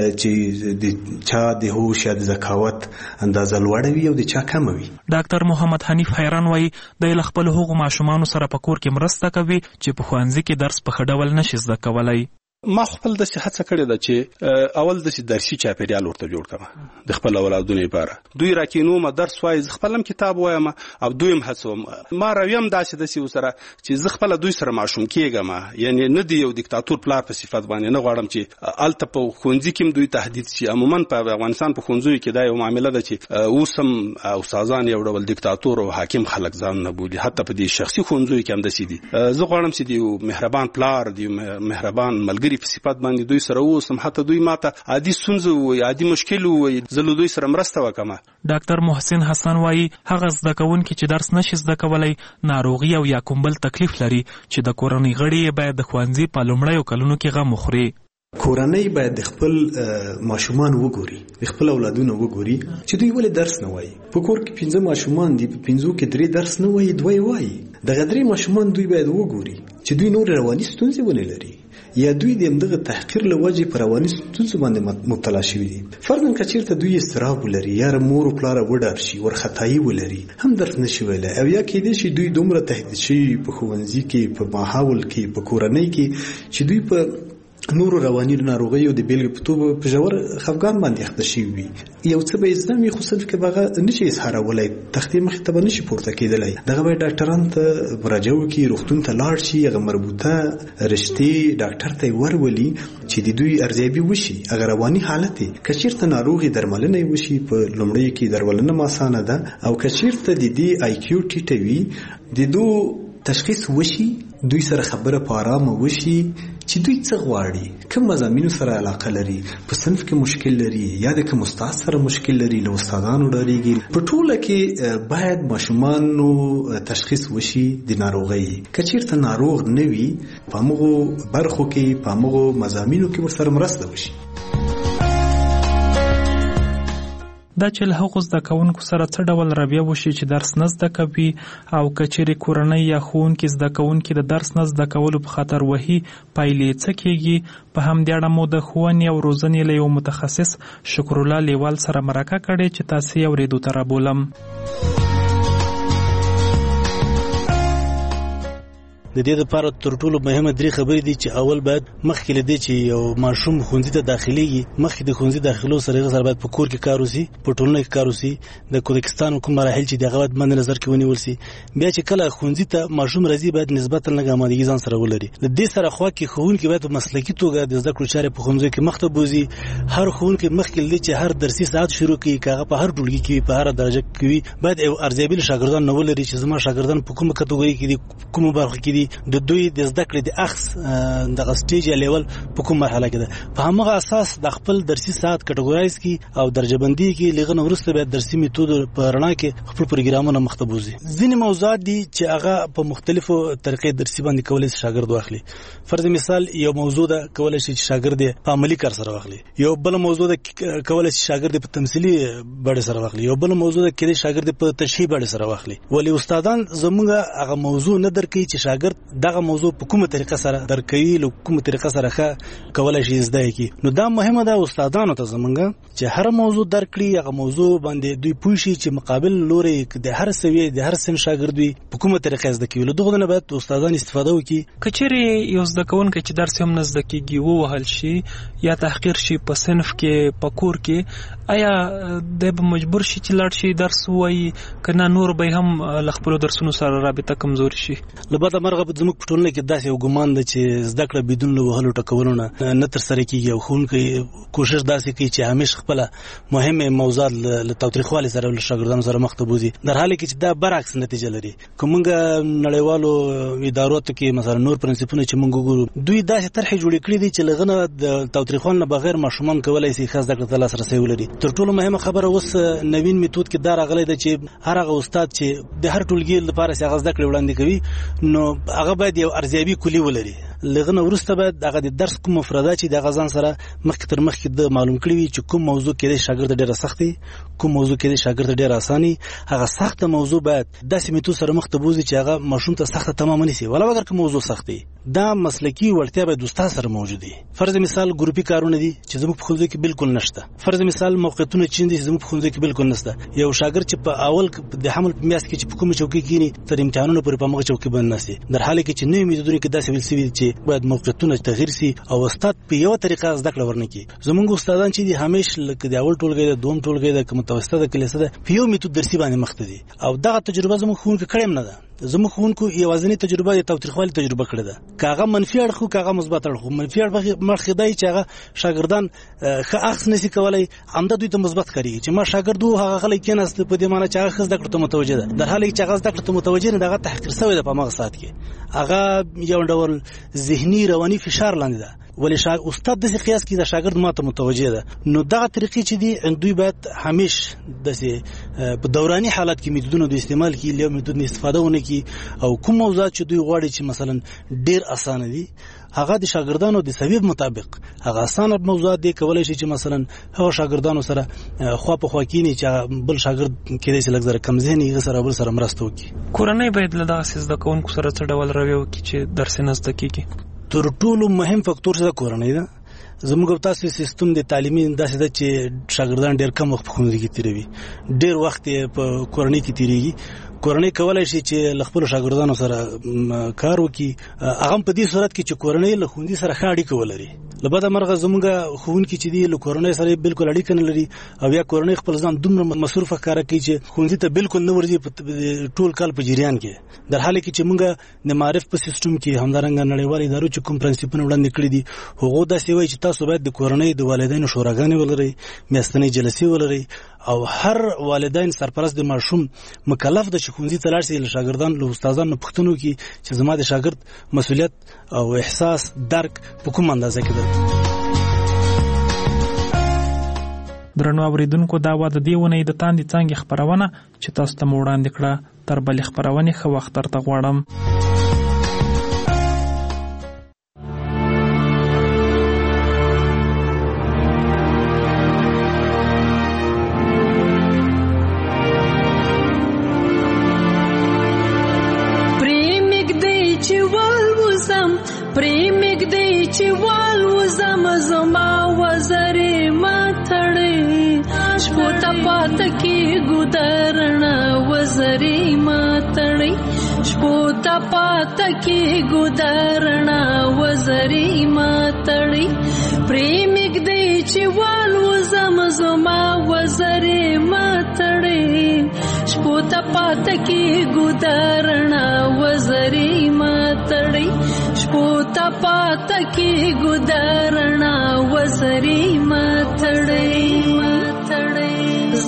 چې د چا د هوش یا د ذکاوت اندازه لوړه وي او د چا کمه وي. ډاکټر محمد حنیف حیران وایي د له خپل هغو ماشومانو سره په کور کې مرسته کوي چې په ښوونځي کې درس په ښه ډول نشي زده کولی. ما خپل داسې هڅه کړې ده چې اول داسې درسي چاپېریال ورته جوړ کړم د خپل اولادونو لپاره. دوی راکینوم درس وایي، زه خپل هم کتاب وایم او دوی هم هڅوم. ما رویم داسې ورسره چې زه خپل دوی سره ماشوم کېږم، یعنی نه دی یو دیکتاتور پلار په صفت باندې نه غواړم چې هلته په ښوونځي کې هم دوی تهدید شي. عموما په افغانستان په ښوونځیو کې دا یو معامله ده چې اوس هم استادان یو ډول دیکتاتور او حاکم خلک ځان نه بولي، حتی په دې شخصي ښوونځیو کې هم داسې دي. زه غواړم چې د مهربان پلار، د مهربان ملګري په صفت باندې دوی سره اوسم، حتی دوی ماته عادي ستونزه ووایي، عادي مشکل ووایي، زه له دوی سره مرسته وکړم. ډاکټر محسن حسن وایي هغه زده کوونکي چې درس نشي زده کولی ناروغي او یا کوم بل تکلیف لري چې د کورنۍ غړي باید د ښوونځي په لومړیو کلونو کې غم وخوري. کورنۍ باید د خپل ماشومان وګوري، د خپل اولادونو وګوري چې دوی ولې درس نه وایي. په کور کې 5 ماشومان دي، په 5 کې 3 درس نه وایي، 2 وایي. دغه 3 ماشومان دوی باید وګوري چې دوی نور رواني ستونزې ونه لري یا دوی د همدغه تحقیر له وجې په رواني ستونزو باندې مبتلا شوي دي. فرضاً که چېرته دوی اضطراب ولري یا مور و پلاره وډار شي، ورختایي ولري، هم درس نشي ویلی، او یا کېدای شي دوی دومره تهدید شوي په ښوونځي کې، په ماحول کې، په کورنۍ کې چې دوی په نورو رواني ناروغیو د بیلګې په توګه په ژور خفګان باندې اخته شوي وي. یو څه به یې زده وي خو صرف کې به هغه نشي اظهارولی، تختې مخې ته به نشي پورته کېدلی. دغه باید ډاکټرانو ته مراجعه وکړي، روغتون ته لاړ شي، هغه مربوطه رشتې ډاکټر ته یې ورولي چې د دوی ارزیابي وشي. هغه رواني حالت یې که چېرته ناروغي درملنه یې وشي، په لومړیو کې درملنه هم اسانه ده، او که چېرته د دې IQ ټیټه وي، د دو تشخیص وشي، دوی سره خبره په آرامه وشي چې دوی څه غواړي، کوم مضامینو سره علاقه لري، په صنف کې مشکل لري یا د کوم استاد سره مشکل لري، له استادانو ډارېږي. په ټوله کې باید ماشومانو تشخیص وشي د ناروغۍ. که چېرته ناروغ نه وي، په همغو برخو کې، په همغو مضامینو کې ورسره مرسته وشي. دا چې له هغو زده کوونکو سره څه ډول رویه وشي چې درس نه زده کوي، او که چېرې کورنۍ یا ښوونکي زده کوونکي د درس نه زده کولو په خطر وهي، پایلې څه کېږي؟ په همدې اړه مو د ښوونې او روزنې له یو متخصص شکرالله لیوال سره مرکه کړې چې تاسې یې اورېدو ته رابولم. د دې لپاره تر ټولو مهمه 3 خبرې دي چې اول باید مخکې له دې چې یو ماشوم ښوونځي ته داخليږي، مخکې د ښوونځي داخلو سره باید په کور کې کار وشي، په ټولنه کې کار وشي، د کوزاکستان کوم مراحل چې دغه باید مد نظر کې ونیول شي. بیا چې کله ښوونځي ته ماشوم راځي باید نسبتا لږ آمادګي ځان سره ولري. د دې سره خوا کې ښوونکي باید په مسلکي توګه د زده کړو چارې په ښوونځي کې مخته بوزي. هر ښوونکی مخکې له دې چې هر درسي ساعت شروع کړي، کاغه په هر ټولګي کې په هر درجه کې باید یو ارزیابي شاګردان نه ولري چې زما شاګردان په کومه کټګوري کې دي، کومه برخه کې دي، دي د دوی د زده کړې د اخص د سټیج یا لیول په کوم مرحله کې ده په همغه اساس د خپل درسي ساعت کټګورایز کی او درجه بندي کې لغنه ورسته به درسي میتود په رڼا کې خپل پروګرامونه مختبوزي ځینې موضوعات دي چې هغه په مختلفو طریقې درسي باندې کولای شي شاګرد واخلي فرض مثال یو موضوع ده کولای شي شاګرد په عملی کار سره واخلي یو بل موضوع ده کولای شي شاګرد په تمثيلي بڼه سره واخلي یو بل موضوع ده کې شاګرد په تشریح بڼه سره واخلي ولی استادان زموږه هغه موضوع نه درکې چې شاګرد دغه موضوع په کومه طریقه سره درکوي له کومه طریقه سره کولای شي زده کی نو دا مهمه ده استادانو ته زمونږه چې هر موضوع درکړي هغه موضوع باندې دوی پوښي چې مقابل لوري د هر سوي د هر سن شاګرد وي په کومه طریقه زده کوي له دغه نه باید استادان استفاده وکړي کچېرې یو زده کوونکی چې درس هم نه زده کیږي ووهل شي یا تحقیر شي په صنف کې په کور کې آیا د به مجبور شي چې لاړ شي درس وایي کنه نور به هم لخپلو درسونو سره رابطه کمزوري شي لبدا مرغه په زموږ په ټولنه کې داسې یو ګمان ده چې زده کړه بدون له وهلو ټکولو نه تر سره کیږي او ښوونکی کوشش داسې کوي چې همیشه خپل مهمه موضوعات له تاوتریخوالي سره له شاګردانو سره مخ ته بوزي در حاله کې چې دا برعکس نتیجه لري کومه نړیوالو ادارو ته کې مثلا نور پرنسپونه چې موږ ګورو دوی داسې طرح جوړ کړی دي چې لغنه د تاوتریخوالي نه بغیر ماشومان کولای شي خاص زده کړه ته لاسرسي ولري تر ټولو مهمه خبره اوس نوین میتود کې دا راغلی ده چې هر هغه استاد چې د هر ټولګي لپاره څنګه زده کړه وړاندې کوي نو هغه باید یو ارزیابي کلی ولري لغنه ورسته باید هغه د درس کوم مفردات چې د غزان سره مخکې تر مخکې د معلوم کړی وي چې کوم موضوع کې د شاګرد ډیره سختي کوم موضوع کې د شاګرد ډیره اساني هغه سخته موضوع باید داسې میتود سره مخ ته بوزي چې هغه ماشوم ته سخته تمام نشي ولا اگر کوم موضوع سختي دا مسلکی وړتیا باید استاد سره موجود وي فرض مثال ګروپي کارونه دي چې زموږ په ښوونځي کې بالکل نشته فرض مثال موقعیتونه چې دي زموږ په ښوونځي کې بالکل نشته یو شاګرد چې په اول د حمل په میاشت کې چې په کومه چوکۍ کېني تر امتحانونو پورې په مغه چوکۍ باندې نشي در حاله کې چې نوې میتودونه کې داسې ویل سوي چې باید موقعیتونه تغییر سي او استاد په یو طریقه زده کړه ورنکي زموږ استادان چې دي همیشه لکه د اول ټولګي د دوم ټولګي د متوسطه د کلیسه ده په یو میتود درسي باندې مخ ته دي او دغه تجربه زموږ ښوونکي کړم نه ده زموږ ښوونکو یوازینی تجربه د تاوتریخوالي تجربه کړې ده کاغه منفي اړخ کاغه مثبت اړخ منفي اړخ مرخدای چې هغه شاګردان ښه اخص نشي کولای همدا دوی ته مثبت کوي چې ما شاګرد هغه غلي کېناست په دې معنی چې هغه زده کړه ته متوجه ده در حاله چې هغه زده کړه ته متوجه نه دغه تحقیر شوی ده په مغه سات کې هغه یو ډول ذهني رواني فشار لاندې ده ولی استاد د قیاس کې د شاګرد ماته متوجه ده نو دغه طریقې چې دي دوی باید همیشه د په دوراني حالت کې میتودونو د استعمال کې له میتود استفاده ونه کی او کوم موضوعات چې دوی غواړي چې مثلا ډیر اسانه دي هغه د شاګردانو د سبب مطابق هغه اسانه موضوعات دي کولای شي چې مثلا هغه شاګردانو سره خو په خوا کې نه چې بل شاګرد کېدای شي لږ کم ذهني غسر بل سره مرسته وکړي کورنۍ باید له داسې زده کوونکو سره څه ډول رویه وکړي چې درس نه زده کیږي تر ټولو مهم فاکتور څه کورنۍ ده زموږ تاسو سیستم د تعلیمي داسې ده چې شاګردان ډېر کم وخت په ښوونځي کې تیروي ډېر وخت په کورنۍ کې تیریږي کورنۍ کولای شي چې خپل شاګردانو سره کار وکړي هغه په دې صورت کې چې کورنۍ له ښوونځي سره ښه اړیکه ولري لبدا مرغه زموږ ښوونکي چې دی له کورنۍ سره بالکل اړیکه نه لري او یا کورنۍ خپل ځان دومره مصروفه کار کوي چې ښوونځي ته بالکل نه ورځي ټول کال په جریان کې در حاله کې چې موږ د معرف په سیستم کې همدارنګه نړیوال ادارو چې کوم پرنسپونه وړاندې کړی دي هغه داسې وایي چې تاسو باید د کورنۍ د والدینو شوراګانې ولرئ میاشتنۍ جلسې ولرئ او هر والدین سرپرست د ماشوم مکلف د ښوونځي ته لاړ شي له شاګردانو له استادانو پوښتنه وکړي چې زما د شاګرد مسؤلیت او احساس درک په کوم اندازه کې ده درنو اوریدونکو دا و د دې ونې د تاندې څنګه خبرونه چې تاسو ته وړاندې کړه تر بل خبرونه خو وخت تر غواړم پریمګ دی چې والوزم زما وزرې ماتړې شپو ته پات کې ګودرنا وزرې ماتړې شپو ته پات کې ګودرنا وزرې ماتړې پریمګ دی چې والوزم زما وزرې ماتړې شپو ته پات کې ګودرنا وزرې ماتړې پوتا پات کی گدارنا وزری ماتڑی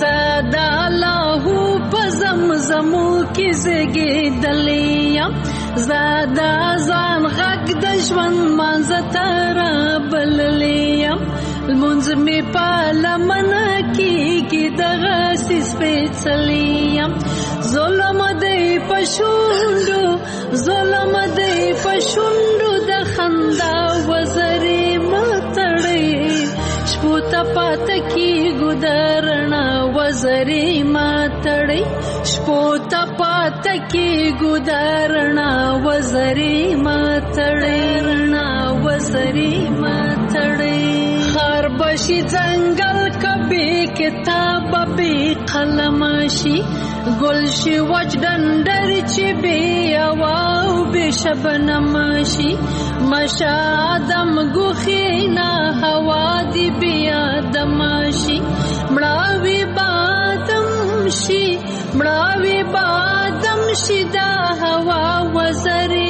زادا لاہو پزم زمو کی زگی دلیا زادا ځان غږ د ژوند مانځه ته رابللی یم لمونځ مې په لمنه کېږي دغسې سپېڅلی یم ظلم دی په شونډو ظلم دی په شونډو د خندا وزرې مه تړئ شپو ته پاته کېږو د رڼا وزرې مه تړئ شپو ته پاته کېږو د رڼا وزرې مه تړئ رڼا وزرې مه تړئ خار بشي ځنګل کبې کتاب بې قلم شي ګل شي وچ ډنډر چې بې هوا او بې شبنم شي مشه آدم ګوښې نه هوا دې بې آدم شي مړاوي بادم شي مړاوي بادم شي دا هوا وزرې